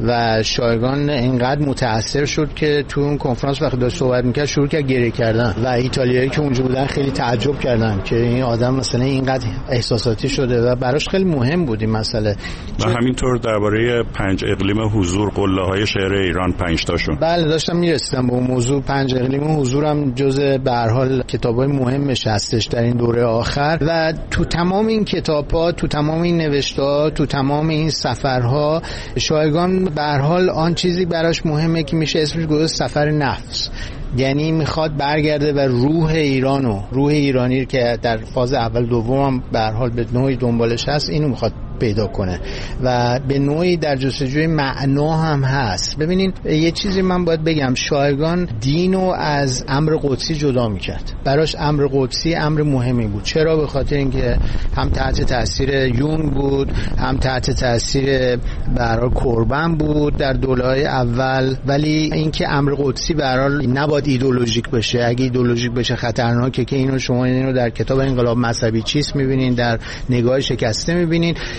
و شایگان اینقدر متاثر شد که تو اون کنفرانس وقتی داشت صحبت میکرد شروع کرد گریه کردن و ایتالیایی که اونجا بودن خیلی تعجب کردن که این آدم مثلا اینقدر احساساتی شده و براش خیلی مهم بود این مسئله. و همینطور درباره 5 اقلیم حضور، قله‌های شعر ایران 5 تاشون. بله داشتم میرسیدم به اون موضوع. 5 اقلیم حضور هم جزء به هر حال کتابای مهمش هستش در این دوره آخر و تو تمام این کتاب‌ها، تو تمام این نوشته‌ها، تو تمام این سفرها شایگان به هر حال آن چیزی براش مهمه که میشه اسمش گذاشت سفر نفس. یعنی میخواد برگرده و روح ایرانو، روح ایرانی که در فاز اول دوم هم به هر حال به نوعی دنبالش هست، اینو میخواد پیدا کنه و به نوعی در جستجوی معنا هم هست. ببینین یه چیزی من باید بگم، شایگان دینو از امر قدسی جدا میکرد. براش امر قدسی امر مهمی بود. چرا؟ به خاطر اینکه هم تحت تاثیر یونگ بود، هم تحت تاثیر برای کوربن بود در دوره‌های اول، ولی اینکه امر قدسی به هر حال نباید ایدئولوژیک بشه. اگه ایدئولوژیک بشه خطرناکه که اینو شما اینو در کتاب انقلاب مذهبی چیست میبینین، در نگاه شکسته میبینین.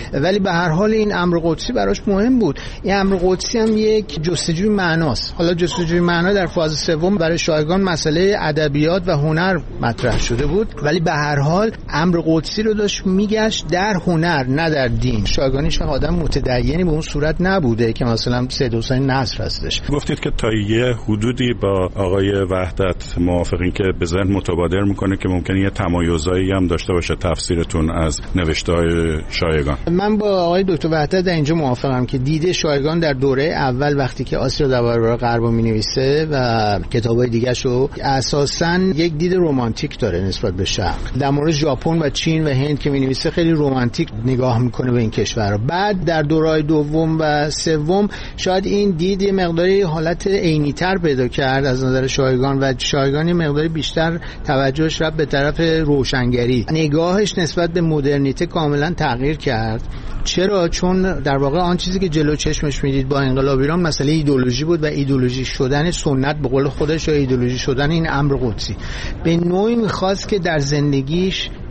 ولی به هر حال این امر قدسی براش مهم بود. این امر قدسی هم یک جستجوی معناست. حالا جستجوی معنا در فاز سوم برای شایگان مسئله ادبیات و هنر مطرح شده بود، ولی به هر حال امر قدسی رو داشت میگشت در هنر نه در دین. شایگان هیچ آدم متدینی به اون صورت نبوده که مثلا سید حسین نصر هستش. گفتید که تا یه حدودی با آقای وحدت موافقین که به ذهن متبادر میکنه که ممکنه یه تمایزایی هم داشته باشه تفسیرتون از نوشته‌های شایگان. من با آقای دکتر وحدت در اینجا موافقم که دید شایگان در دوره اول وقتی که آسیا در برابر غرب می‌نویسه و کتابای دیگه‌شو اساساً یک دید رمانتیک داره نسبت به شرق. در مورد ژاپن و چین و هند که می‌نویسه خیلی رمانتیک نگاه میکنه به این کشورها. بعد در دوره‌های دوم و سوم شاید این دید یه مقداری حالت عینی‌تر پیدا کرد از نظر شایگان و شایگان یه مقداری بیشتر توجهش رفت به طرف روشنگری. نگاهش نسبت به مدرنیته کاملا تغییر کرد. چرا؟ چون در واقع آن چیزی که جلو چشمش میدید با انقلاب ایران مسئله ایدئولوژی بود و ایدئولوژی شدن سنت به قول خودش و ایدئولوژی شدن این امر قدسی. به نوعی میخواست که در زندگی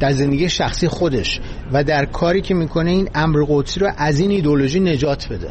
شخصی خودش و در کاری که میکنه این امر قدسی رو از این ایدئولوژی نجات بده،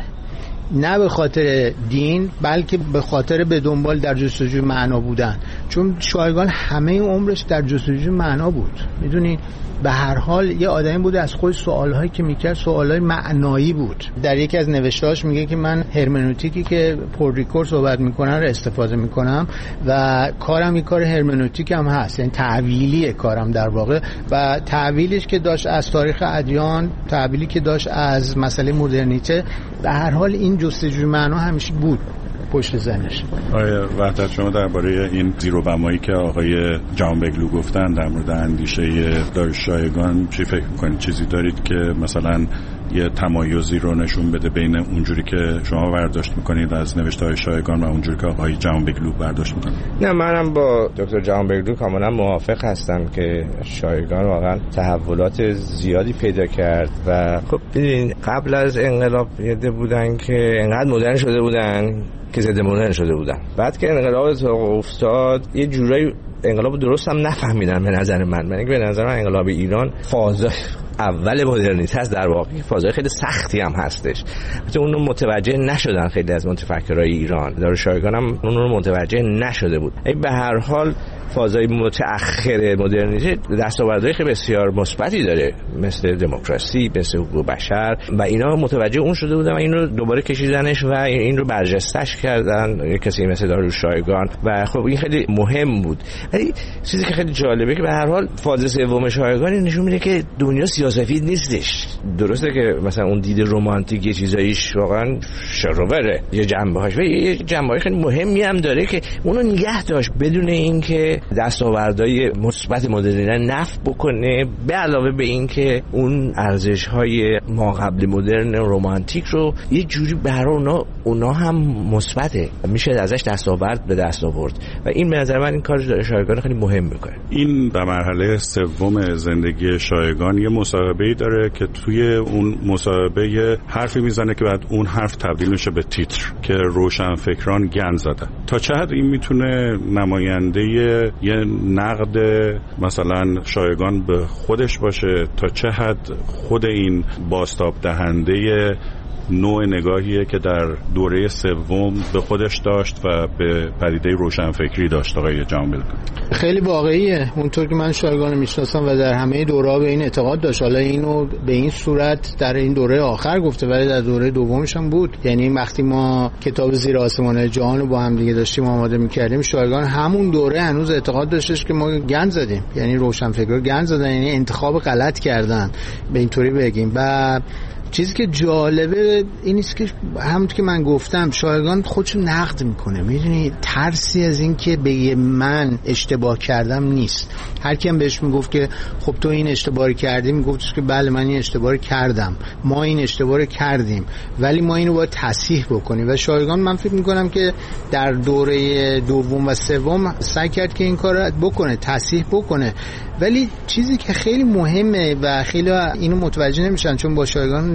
نه به خاطر دین بلکه به خاطر به دنبال در جستجوی معنا بودن. چون شایگان همه عمرش در جستجوی معنا بود. میدونین به هر حال یه آدمی بوده از خود سوالهایی که میکرد سوالهای معنایی بود. در یکی از نوشتهاش میگه که من هرمنوتیکی که پوردریکور صحبت میکنن رو استفاده میکنم و کارم این کار هرمنوتیک هم هست، یعنی تعویلی کارم در واقع. و تعویلش که داشت از تاریخ ادیان، تعویلی که داشت از مسئله مدرنیته، به هر حال این جستجوی معنا همیشه بود پشت زنش. آیا وحدت شما درباره این زیر و بمایی که آقای جهانبگلو گفتن در مورد اندیشه داریوش شایگان چی فکر می‌کنید؟ چیزی دارید که مثلا یه تمایزی رو نشون بده بین اونجوری که شما برداشت میکنید از نوشته‌های شایگان و اونجوری که آقای جهانبگلو برداشت میکنه؟ نه، منم با دکتر جهانبگلو کاملا موافق هستم که شایگان واقعا تحولات زیادی پیدا کرد و خب ببینید قبل از انقلاب یه بودن که انقدر مدرن شده بودن که ضد مدرن شده بودن. بعد که انقلاب افتاد یه جورایی انقلاب درست هم نفهمیدن به نظر من. به نظر من انقلاب ایران فاز اول مدرنیته است، در واقع فازای خیلی سختی هم هستش. مثلا اون رو متوجه نشدن خیلی از متفکرای ایران. داریوش شایگان هم اون رو متوجه نشده بود. به هر حال فازای متأخر مدرنیته دستاوردهای خیلی بسیار مثبتی داره، مثل دموکراسی، مثل حقوق بشر و اینا متوجه اون شده بودن و این رو دوباره کشیدنش و این رو برجستش کردن کسی مثل داریوش شایگان و خب این خیلی مهم بود. ولی چیزی که خیلی جالبه که به هر حال فاز سوم شایگان نشون میده که دنیا سیاه‌سفید نیستش. درسته که مثلا اون دید رمانتیک یه چیزاییش واقعا شروره، یه جنبه‌هاش و یه جنبه‌های خیلی مهمی هم داره که اونو نگه داشت بدون اینکه دستاوردهای مثبت مدرنیته نفی بکنه، به علاوه به این که اون ارزش‌های ما قبل مدرن رمانتیک رو یه جوری برای اونا هم مثبته، میشه ازش دستاورد به دست آورد و این به نظر من این کار شایگان خیلی مهم میکنه. این در مرحله سوم زندگی شایگان یه مصاحبه‌ای داره که توی اون مصاحبه حرفی میزنه که بعد اون حرف تبدیل میشه به تیتر که روشنفکران گند زدن. تا چه حد این میتونه نماینده یه نقد مثلا شایگان به خودش باشه، تا چه حد خود این بازتاب دهنده نوع نگاهیه که در دوره سوم به خودش داشت و به پدیده روشنفکری داشت آقای جهانبگلو؟ خیلی واقعیه. اونطور که من شایگان میشناسم و در همه دوره‌ها به این اعتقاد داشت. حالا اینو به این صورت در این دوره آخر گفته ولی در دوره دومش هم بود. یعنی وقتی ما کتاب زیر آسمان جهان رو با هم دیگه داشتیم آماده می‌کردیم، شایگان همون دوره هنوز اعتقاد داشتش که ما گند زدیم، یعنی روشنفکرها گند زدن، یعنی انتخاب غلط کردن به اینطوری بگیم. و چیزی که جالبه این است که همونطور که من گفتم شایگان خودشو نقد میکنه. میدونی ترسی از این که به من اشتباه کردم نیست. هر کیم بهش میگفت که خب تو این اشتباهی کردی، میگفتش که بله من این اشتباهی کردم، ما این اشتباهی کردیم، ولی ما اینو باید تصحیح بکنیم. و شایگان من فکر میکنم که در دوره دوم و سوم سعی کرد که این کارو بکنه، تصحیح بکنه. ولی چیزی که خیلی مهمه و خیلی اینو متوجه نمیشن چون با شایگان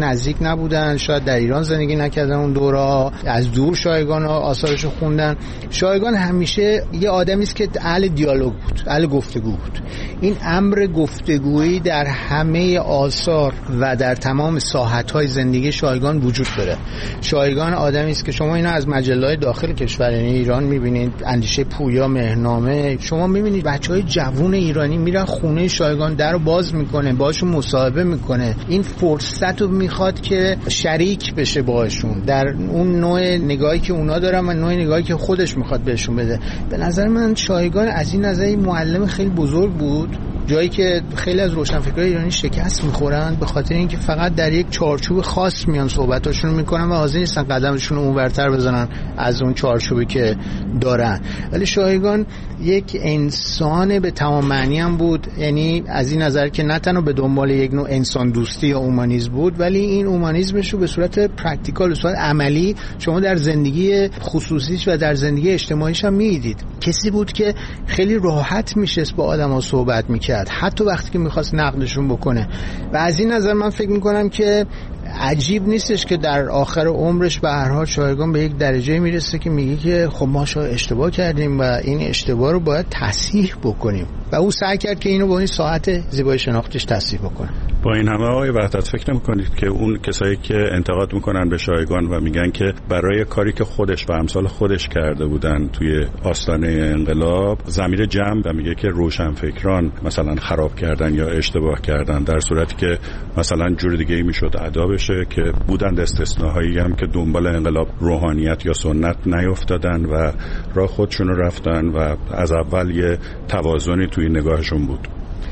نزدیک نبودن، شاید در ایران زندگی نکردن، اون دورا از دور شایگان و آثارش رو خوندن. شایگان همیشه یه آدمی است که اهل دیالوگ بود، اهل گفتگو بود. این امر گفتگویی در همه آثار و در تمام ساحت‌های زندگی شایگان وجود داره. شایگان آدمی است که شما اینا از مجله‌های داخل کشور یعنی ایران می‌بینید، اندیشه پویا، مهرنامه، شما می‌بینید بچه‌های جوون ایرانی میرن خونه شایگان، درو باز میکنه، باهاشون مصاحبه میکنه. این فرصت رو میخواد که شریک بشه باهاشون در اون نوع نگاهی که اونا دارن و نوع نگاهی که خودش میخواد بهشون بده. به نظر من شایگان از این نظر معلم خیلی بزرگ بود، جایی که خیلی از روشنفکرای ایرانی شکست میخورن به خاطر اینکه فقط در یک چارچوب خاص میان صحبتاشون میکنن و حاضر نیستن قدمشون رو اونورتر بزنن از اون چارچوبی که دارن. ولی شایگان یک انسان به تمام معنی هم بود، یعنی از این نظر که نه تنها به دنبال یک نوع انسان دوستی یا اومانیسم بود، ولی این اومانیسمش رو به صورت پرکتیکال، به صورت عملی شما در زندگی خصوصیش و در زندگی اجتماعیش هم میدید. کسی بود که خیلی راحت میشست با آدم‌ها صحبت میکرد، حتی وقتی که میخواست نقدشون بکنه. و از این نظر من فکر میکنم که عجیب نیستش که در آخر عمرش به هر حال شایگان به یک درجه میرسه که میگه که خب ما شاید اشتباه کردیم و این اشتباه رو باید تصحیح بکنیم و او سعی کرد که اینو با این ساعت زیبایی شناختش تصحیح بکنه. با این همه آقای وحدت فکر نمی‌کنید که اون کسایی که انتقاد میکنن به شایگان و میگن که برای کاری که خودش و امثال خودش کرده بودن توی آستانه انقلاب ضمیر جمع و میگه که روشنفکران مثلا خراب کردن یا اشتباه کردن، در صورتی که مثلا جور دیگه‌ای میشد ادا بشه که بودند استثناهایی هم که دنبال انقلاب روحانیت یا سنت نیفتادن و راه خودشون رفتن و از اول یه توازنی توی نگاهشون بود.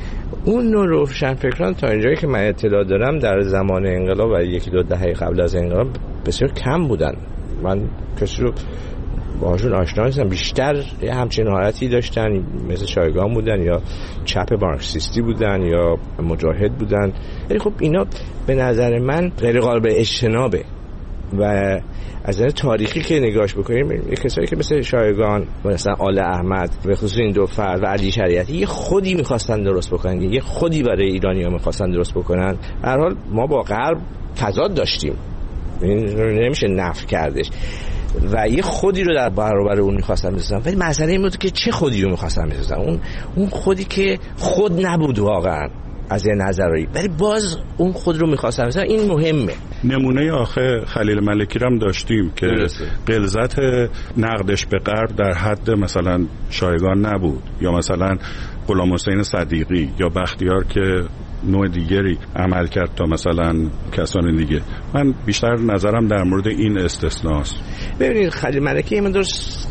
اون نوع روشنفکران تا اینجایی که من اطلاع دارم در زمان انقلاب و یکی دو دهه قبل از انقلاب بسیار کم بودن. من کسی رو باهاشون آشنا نیستم. بیشتر همچین حالتی داشتن، مثل شایگان بودن یا چپ مارکسیستی بودن یا مجاهد بودن. ولی خب اینا به نظر من غیر قابل اجتنابه و از نظر تاریخی که نگاهش بکنیم کسایی که مثل شایگان، مثلا آل احمد، به خصوص این دو فرد و علی شریعتی یه خودی می‌خواستن درست بکنن، یه خودی برای ایرانی‌ها می‌خواستن درست بکنن. به هر حال ما با غرب تضاد داشتیم، این نمیشه نفی کردش و یه خودی رو در برابر اون می‌خواستن بسازن. ولی مسئله این بود که چه خودی رو می‌خواستن بسازن، اون خودی که خود نبود واقعا از یه نظری، ولی باز اون خود رو می‌خواستن بسازن. این مهمه. نمونه آخه خلیل ملکی رو هم داشتیم که غلظت نقدش به غرب در حد مثلا شایگان نبود، یا مثلا غلام حسین صدیقی یا بختیار که نوع دیگری عمل کرد تا مثلا کسان دیگه. من بیشتر نظرم در مورد این استثناست. ببینید خلیل ملکی این درست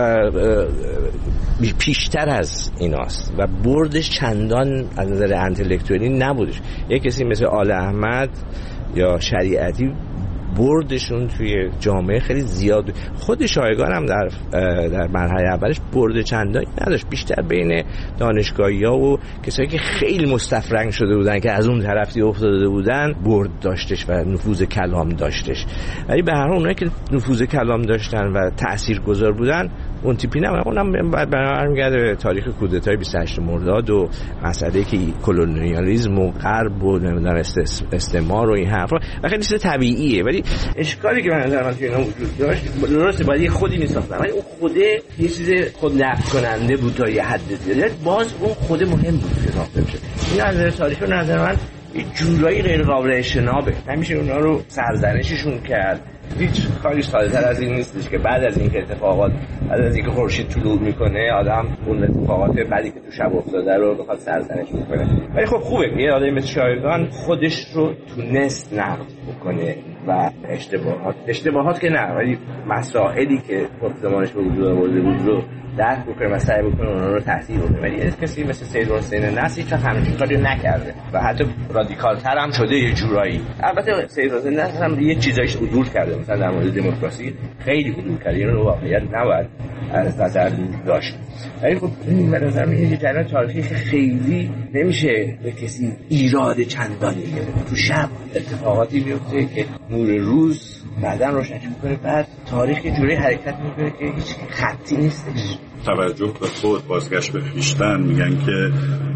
پیشتر از ایناست و بردش چندان از نظر انتلکتوالی نبودش. یک کسی مثل آل احمد یا شریعتی بردشون توی جامعه خیلی زیاد. خود شایگان هم در مرحله اولش برد چندانی نداشت، بیشتر بین دانشگاهی‌ها و کسایی که خیلی مستفرنگ شده بودن که از اون طرفی افتاده بودن برد داشتش و نفوذ کلام داشتش. ولی به هر حال اونایی که نفوذ کلام داشتن و تاثیرگذار بودن اون تیپی نبودن. اونم برمیگرده به تاریخ کودتای 28 مرداد و مسئله که کلونیالیسم و غرب و نمیدونم استعمار و این حرفا و خیلی چیز طبیعیه. ولی اشکالی که من نظر من توی اینا وجود داشت، درسته باید یه خودی میساختن ولی اون خوده یه چیز خود نفی کننده بود تا یه حد زیاد، باز اون خود مهم بود که ساخته بشه. این از نظر تاریخی و نظر من یه جورایی غیر قابل اجتنابه. نمیشه اونا رو سرزنششون کرد. هیچ کاری ساده‌تر از این نیستش که بعد از اینکه اتفاقات، بعد از اینکه خورشید طلوع میکنه، آدم اون اتفاقات بعدی که تو شب افتاده رو بخواد سرزنش بکنه. ولی خب خوبه یه آدمی مثل شایگان خودش رو تونست نقد بکنه و اشتباهات که نه، ولی مسائلی که خود زمانش به وجود آورده بود رو درک بکنه و سعی بکنه اونا رو تحصیل بکنه. ولی کسی مثل سید حسین نصر هیچ همین کاری نکرده و حتی رادیکال‌تر هم شده یه جورایی. البته سید حسین نصر هم یه چیزایش عدول کرده، مثلا در مورد دموکراسی خیلی عدول کرده، این رو واقعیت نباید از نظر داشت. ولی خب این به نظر میاد یه جریان تاریخی که خیلی نمیشه به کسی ایراد چندانی گرفت. تو شب اتفاقاتی میفته که نور روز بعداً روشنش میکنه، بعد تاریخ یه جوری حرکت میکنه که هیچ خطی نیستش. توجه به خود، بازگشت به خویشتن، میگن که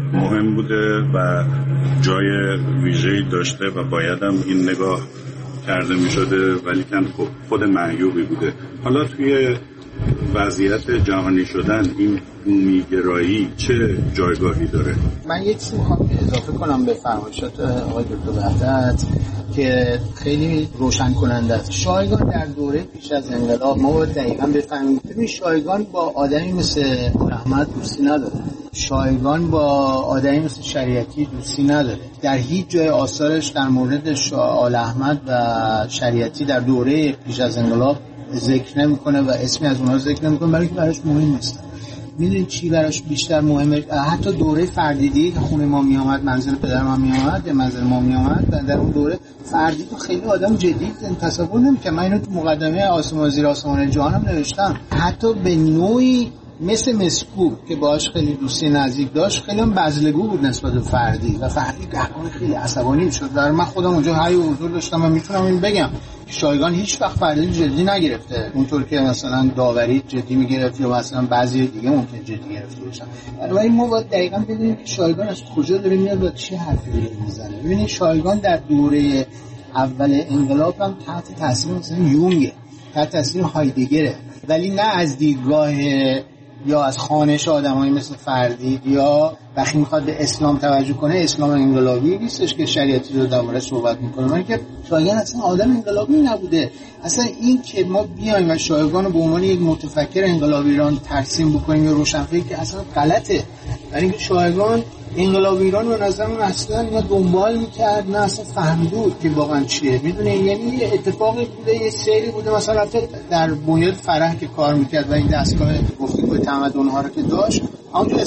مهم بوده و جای ویژه‌ای داشته و باید هم این نگاه کرده می شده، ولی خب خود معیوبی بوده. حالا توی وضعیت جهانی شدن این بومیگرایی چه جایگاهی داره؟ من یک چیزی میخوام اضافه کنم به فرمایشات آقای دکتر وحدت که خیلی روشن کننده است. شایگان در دوره پیش از انقلاب ما باید دقیقاً بفهمیم ببین شایگان با آدمی مثل احمد دوستی نداره، شایگان با آدمی مثل شریعتی دوستی نداره. در هیچ جای آثارش در مورد آل احمد و شریعتی در دوره پیش از انقلاب ذکر نمیکنه و اسمی از اونها ذکر نمیکنه، برای اینکه براش مهم نیست. میدونید چی براش بیشتر مهمه؟ حتی دوره فردیدی که خونه ما میامد، منزل پدر ما میامد یا منزل ما میامد، و در اون دوره فردیدی خیلی آدم جدی تصور نمیکنه. من اینو تو مقدمه آسمان زیر آسمان جهانم نوشتم. حتی به نوعی مثل مسکوب که باهاش خیلی دوستی نزدیک داشت، خیلی هم بزلگو بود نسبت به فردی و فردی گهگاه خیلی عصبانی شد. در من خودم اونجا هی حضور داشتم و میتونم این بگم شایگان هیچ وقت فردی جدی نگرفته اونطور که مثلا داوری جدی میگرفت یا مثلا بعضی دیگه ممکن جدی گرفته باشن. ولی ما باید دقیقاً بدونیم که شایگان از کجا داره میاد و چه حرفی داره میزنه. ببینید شایگان در دوره اول انقلاب هم تحت تاثیر مثلا یونگ، تحت تاثیر هایدگره، ولی نه از دیدگاه یا از خوانش آدمایی مثل فردید یا وقتی میخواد به اسلام توجه کنه اسلام انقلابی نیستش که شریعتی رو درباره صحبت میکنه. من که شایگان اصلا آدم انقلابی نبوده. اصلا این که ما بیایم و شایگان رو به عنوان یک متفکر انقلاب ایران ترسیم بکنیم یا روشنفکر که اصلا غلطه. برای اینکه شایگان انقلاب ایران رو نظر من اصلا نه دنبال میکرد نه اصلا فهمیده بود که واقعا چیه. میدونه یعنی یه اتفاقی بوده، یه سیری بوده، مثلا در بنیاد فرح که کار میکرد و این دستگاه گفتگوی تمدن‌ها رو که داشت اونجا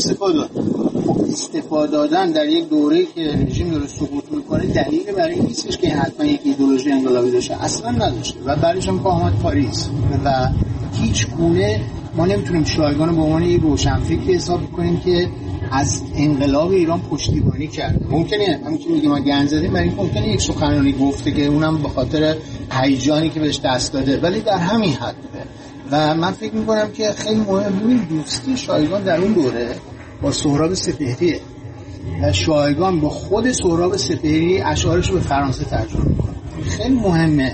استفاده دادن در یک دوره‌ای که رژیم داره سقوط میکنه دلیل برای این نیستش که حتما یک ایدئولوژی انقلابی داشته، اصلا نداشته و بعدش هم آمد پاریس و هیچ گونه ما نمیتونیم شایگان رو به عنوان یک روشنفکر حساب کنیم که از انقلاب ایران پشتیبانی کرده. ممکنه همین که میگیم ما گند زدیم، برای اینکه ممکنه یک سخنرانی گفته که اونم به خاطر هیجانی که بهش دست داده، ولی در همین حد بوده. و من فکر میکنم که خیلی مهمه دوستی شایگان در اون دوره با سهراب سپهریه و شایگان با خود سهراب سپهری اشعارش رو به فرانسه ترجمه میکنه. خیلی مهمه.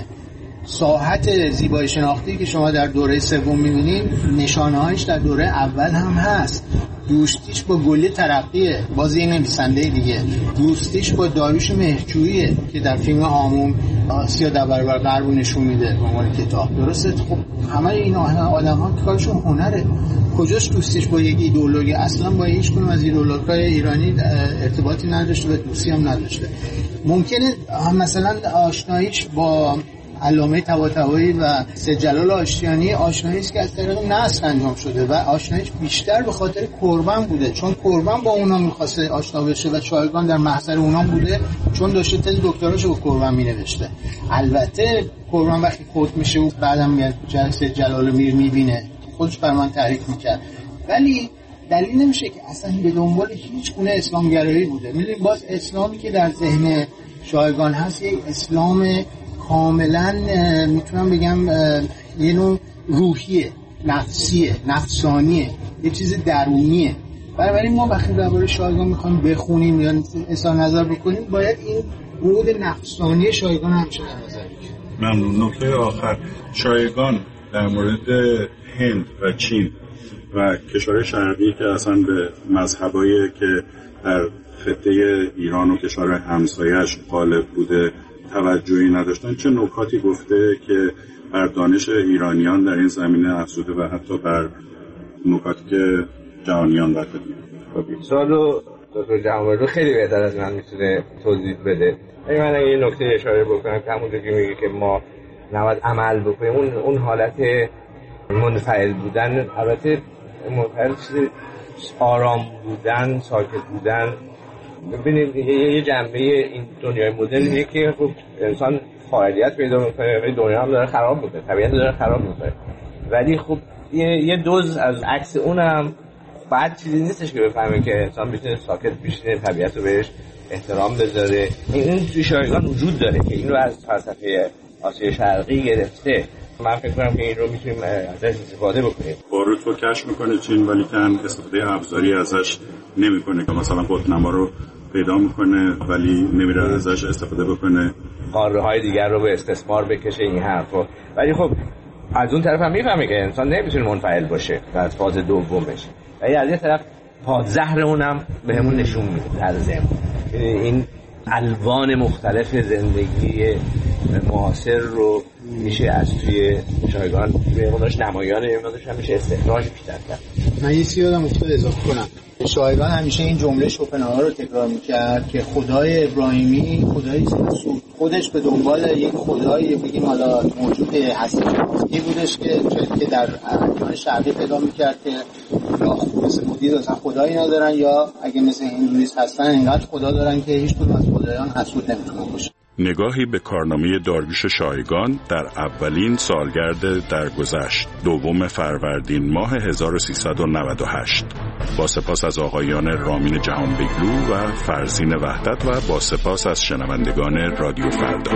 ساحت زیبایی شناختی که شما در دوره سوم می‌بینید نشانه‌هاش در دوره اول هم هست. دوستیش با گله ترقیه، باز یه نویسنده دیگه. دوستیش با داریوش مهرجوییه که در فیلم هامون آسیا در برابر غرب نشون میده به عنوان کتاب. درسته؟ خب همه این آدم‌ها کارشون هنره. کجاش دوستیش با یک ایدئولوژی؟ اصلا با هیچ کدوم از ایدئولوژی‌های ایرانی ارتباطی نداشته و دوستی هم نداشته. ممکنه مثلا آشناییش با علامه طباطبایی و سید جلال آشتیانی آشنایی است که از طریق نسل انجام شده و آشناییش بیشتر به خاطر قربان بوده، چون قربان با اونا می‌خواسته آشنا بشه و شایگان در محضر اونا بوده چون داشته تز دکتراشو با قربان می‌نوشته. البته قربان وقتی فوت میشه و بعدم میاد سید جلال میر می‌بینه خودش بر من تعریف می‌کرد، ولی دلیل نمیشه که اصلا به دنبال هیچ گونه اسلامگرایی بوده. می‌دونید باز اسلامی که در ذهن شایگان هست یک اسلام کاملا میتونم بگم یه نوع روحیه، نفسیه، نفسانیه، یه چیز درونیه. بنابراین ما وقتی درباره شایگان میخوایم بخونیم یا اظهار نظر بکنیم باید این بود نفسانی شایگان همیشه در نظر بگیریم. ممنون. نکته آخر، شایگان در مورد هند و چین و کشور شرقی که اصلا به مذهبایی که در خطه ایران و کشور همسایه‌اش غالب بوده توجهی نداشتن، چه نکاتی گفته که بر دانش ایرانیان در این زمینه افزوده و حتی بر نکاتی که جهانیان وقت دید؟ سوالو دکتر جهانبردو خیلی بهتر از من میتونه توضیح بده. من اگه یه نکته اشاره بکنم که همونجور که میگه که ما نباید عمل بکنیم، اون حالت منفعل بودن، البته منفعل چیز آرام بودن، ساکت بودن. ببینید یه جنبه این دنیای مدرن اینه که خب انسان فعالیت پیدا میکنه و دنیا هم داره خراب میکنه، طبیعت داره خراب میکنه، ولی خب یه دوز از عکس اونم بعد چیزی نیستش که بفهمه که انسان بتونه ساکت بشینه، طبیعت رو بهش احترام بذاره. این توی شایگان وجود داره که این رو از فلسفه آسیا شرقی گرفته من فکر کنم که این رو میتونیم ازش استفاده بکنیم. باروت رو کشف میکنه چین، ولی که استفاده ابزاری ازش نمیکنه که مثلا قطب‌نما رو پیدا میکنه ولی نمیره ازش استفاده بکنه، قاره های دیگر رو به استثمار بکشه این حرفا. ولی خب از اون طرف هم میفهمه که انسان نمیتونه منفعل باشه در فاز دومش، ولی از یه طرف پادزهر اونم بهمون نشون میده در ضمن این الوان مختلف زندگی معاصر رو میشه از توی شایگان به قدرش نمایان نمایش هم میشه استخراج بیشتر کرد. من یه چیزی یادم افتاد اضافه کنم. شایگان همیشه این جمله شوپنهاور رو تکرار میکرد که خدای ابراهیمی خدایی سود، خودش به دنبال یک خدایی بگیم حالا موجود هستی بودش که در ادیان شرقی پیدا میکرد که یا مثل بودیز اصلا خدایی ندارن یا اگه مثل هندویسم هستن اینقدر خدا دارن که هیچ کدوم از خدایان حسود نمیتونه باشه. نگاهی به کارنامه داریوش شایگان در اولین سالگرد درگذشت 2 فروردین ماه 1398. با سپاس از آقایان رامین جهانبگلو و فرزین وحدت و با سپاس از شنوندگان رادیو فردا.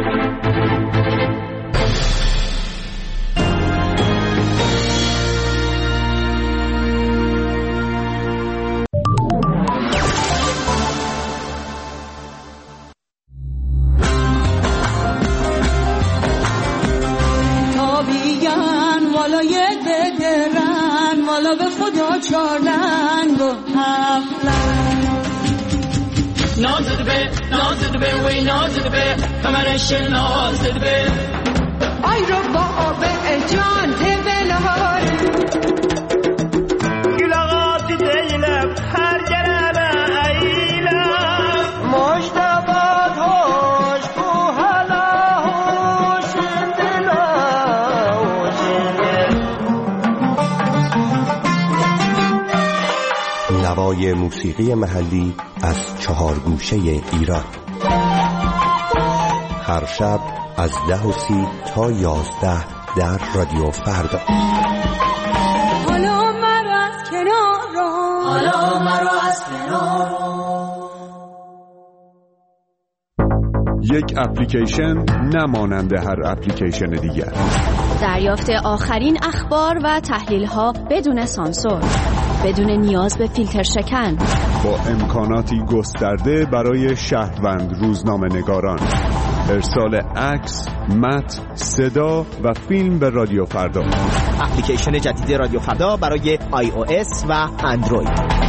نازد به وی نازد به کمرش نازد به آی رو با آب جان تبلهار گلاغات دیلم هر گرم ایلم مشتبات هوش بو حالا هوش دلا نوای موسیقی محلی از 4 گوشه ایران. هر شب از 10:30 تا 11 در رادیو فردا. حالا مرا از کنار حالا مرا از کنار. یک اپلیکیشن نمانند هر اپلیکیشن دیگر. دریافت آخرین اخبار و تحلیل‌ها بدون سانسور، بدون نیاز به فیلتر شکن، با امکاناتی گسترده برای شهروند روزنامه‌نگاران. ارسال عکس، متن، صدا و فیلم به رادیو فردا. اپلیکیشن جدید رادیو فردا برای iOS و اندروید.